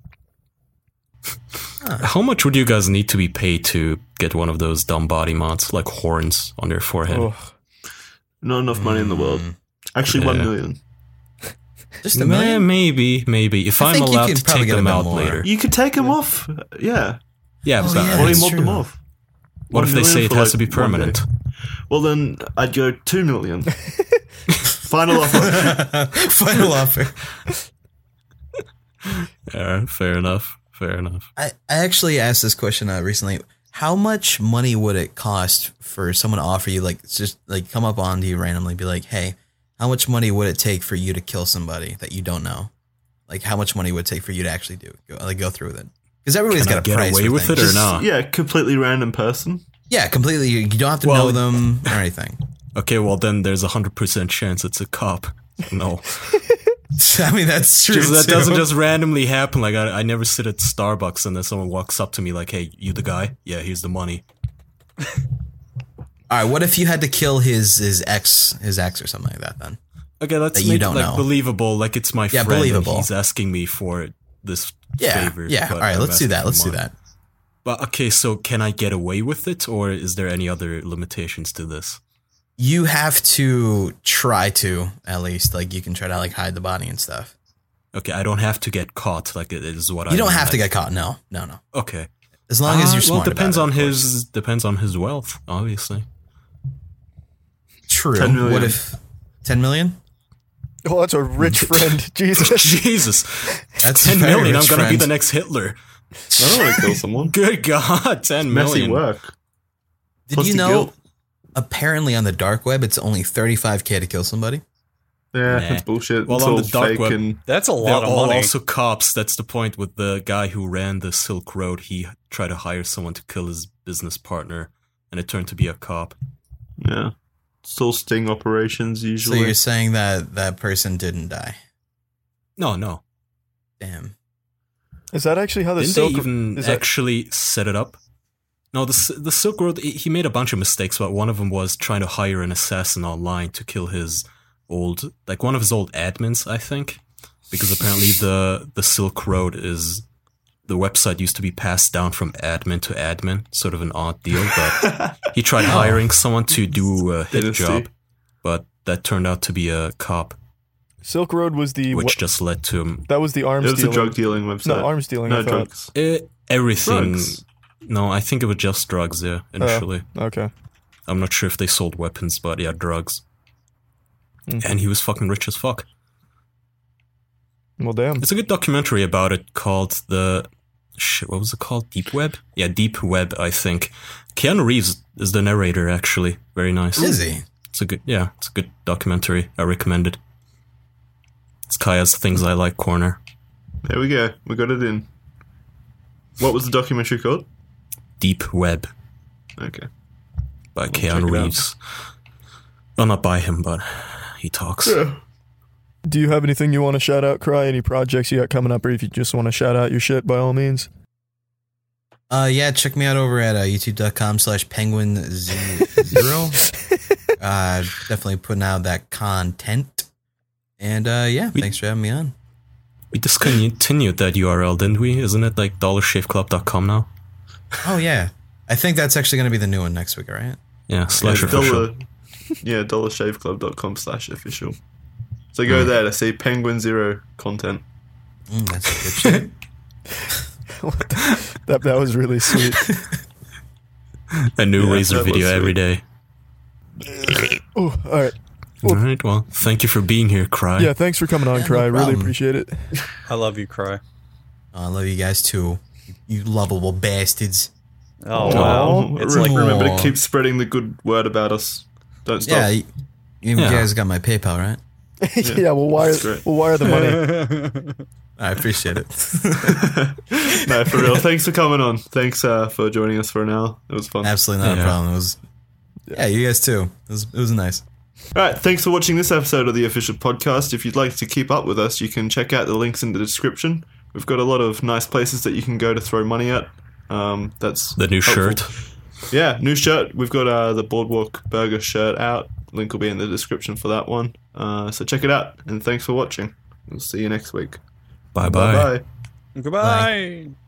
How much would you guys need to be paid to get one of those dumb body mods, like horns on their forehead? Ugh. Not enough money in the world. Actually, 1 Yeah. million. Just a million? Maybe. If I I'm think you allowed could to probably take get a them bit out more. later. You could take them off. Yeah. Yeah, Oh, but yeah. Why do you that's mod them true. off? what 1 if they say million it for, has to be like, 1 day. permanent? Well, then I'd go 2 million. Final offer. Final offer. Yeah, fair enough. I actually asked this question recently. How much money would it cost for someone to offer you, like, just like come up on you randomly, be like, hey, how much money would it take for you to kill somebody that you don't know? Like, how much money would it take for you to actually go through with it? Because everybody's Can I got a get price away for with things. it or Just, not? yeah, completely random person. Yeah, completely. You don't have to Well- know them or anything. Okay, well then there's 100% chance it's a cop. No, I mean, that's true. that too. doesn't just randomly happen. Like I never sit at Starbucks and then someone walks up to me like, "Hey, you the guy? Yeah, here's the money." All right, what if you had to kill his ex or something like that? Then Okay, let's That you make it don't like know. believable. Like it's my Yeah, friend believable. and he's asking me for this yeah, favor. yeah. but All right, I'm let's do asking that. for Let's do money. that. But okay, so can I get away with it, or is there any other limitations to this? You have to try to, at least, like, you can try to like hide the body and stuff. Okay, I don't have to get caught. Like it is what You don't mean, have to like- get caught. No. Okay, As long as you're well, smart. it depends about on it, of course. depends on his wealth, obviously. True. 10 million. What if 10 million? Oh, that's a rich friend. Jesus. Jesus, That's 10 very million. I'm rich, gonna be friend. the next Hitler. I don't want to kill someone. Good God, 10 Messy million. work. Did Plus you the know? guilt. Apparently, on the dark web, it's only $35K to kill somebody. Yeah, Nah. it's bullshit. Well, it's on all the dark fake web- and That's a They're lot of all money. also cops. That's the point with the guy who ran the Silk Road. He tried to hire someone to kill his business partner, and it turned to be a cop. yeah, it's all sting operations So usually. you're saying that that person didn't die? No. Damn. Is that actually how the Didn't Silk they even is that- actually set it up? No, the Silk Road, he made a bunch of mistakes, but one of them was trying to hire an assassin online to kill his one of his old admins, I think. Because apparently the Silk Road the website used to be passed down from admin to admin, sort of an odd deal, but he tried hiring someone to do a hit Dynasty. job, but that turned out to be a cop, Silk Road was the which just led to him. that was the arms It was a dealing. drug dealing website. No, arms dealing. No I thought. drugs. Everything. Drugs. No, I think it was just drugs, yeah, initially. Okay. I'm not sure if they sold weapons, but yeah, drugs. Mm. And he was fucking rich as fuck. Well, damn. It's a good documentary about it called what was it called? Deep Web? Yeah, Deep Web, I think. Keanu Reeves is the narrator, actually. Very nice. Is he? It's a good documentary. I recommend it. It's Kaya's Things I Like corner. There we go. We got it in. What was the documentary called? Deep Web Okay. by check Keanu it out. Reeves. Well, not by him, but he talks. Do you have anything you want to shout out, Cry? Any projects you got coming up, or if you just want to shout out your shit, by all means. Yeah, check me out over at youtube.com/penguin0. Definitely putting out that content. And yeah, thanks for having me on. We discontinued that URL, didn't we? Isn't it like dollarshaveclub.com now? Oh yeah, I think that's actually going to be the new one next week, right? Yeah, slash Yeah, official. dollarshaveclub.com/official. So go there to see Penguin Zero content. That's good shit. That was really sweet. A new Yeah, Razor that was video sweet. every day. Oh, all right. All right, well, thank you for being here, Cry. Yeah, thanks for coming on, Yeah, Cry. no I really problem. appreciate it. I love you, Cry. I love you guys too. You lovable bastards. Oh, Aw. wow. It's like Remember to Aw. keep spreading the good word about us. Don't stop. Yeah, you Yeah. guys got my PayPal, right? Yeah, we'll wire That's great. the money. I appreciate it. No, for real. Thanks for coming on. Thanks for joining us for an hour. It was fun. Absolutely not Yeah. a problem. It was. Yeah, you guys too. It was nice. All right, thanks for watching this episode of the Official Podcast. If you'd like to keep up with us, you can check out the links in the description. We've got a lot of nice places that you can go to throw money at. That's The new helpful. shirt. Yeah, new shirt. We've got the Boardwalk Burger shirt out. Link will be in the description for that one. So check it out, and thanks for watching. We'll see you next week. Bye-bye. Bye-bye. Goodbye.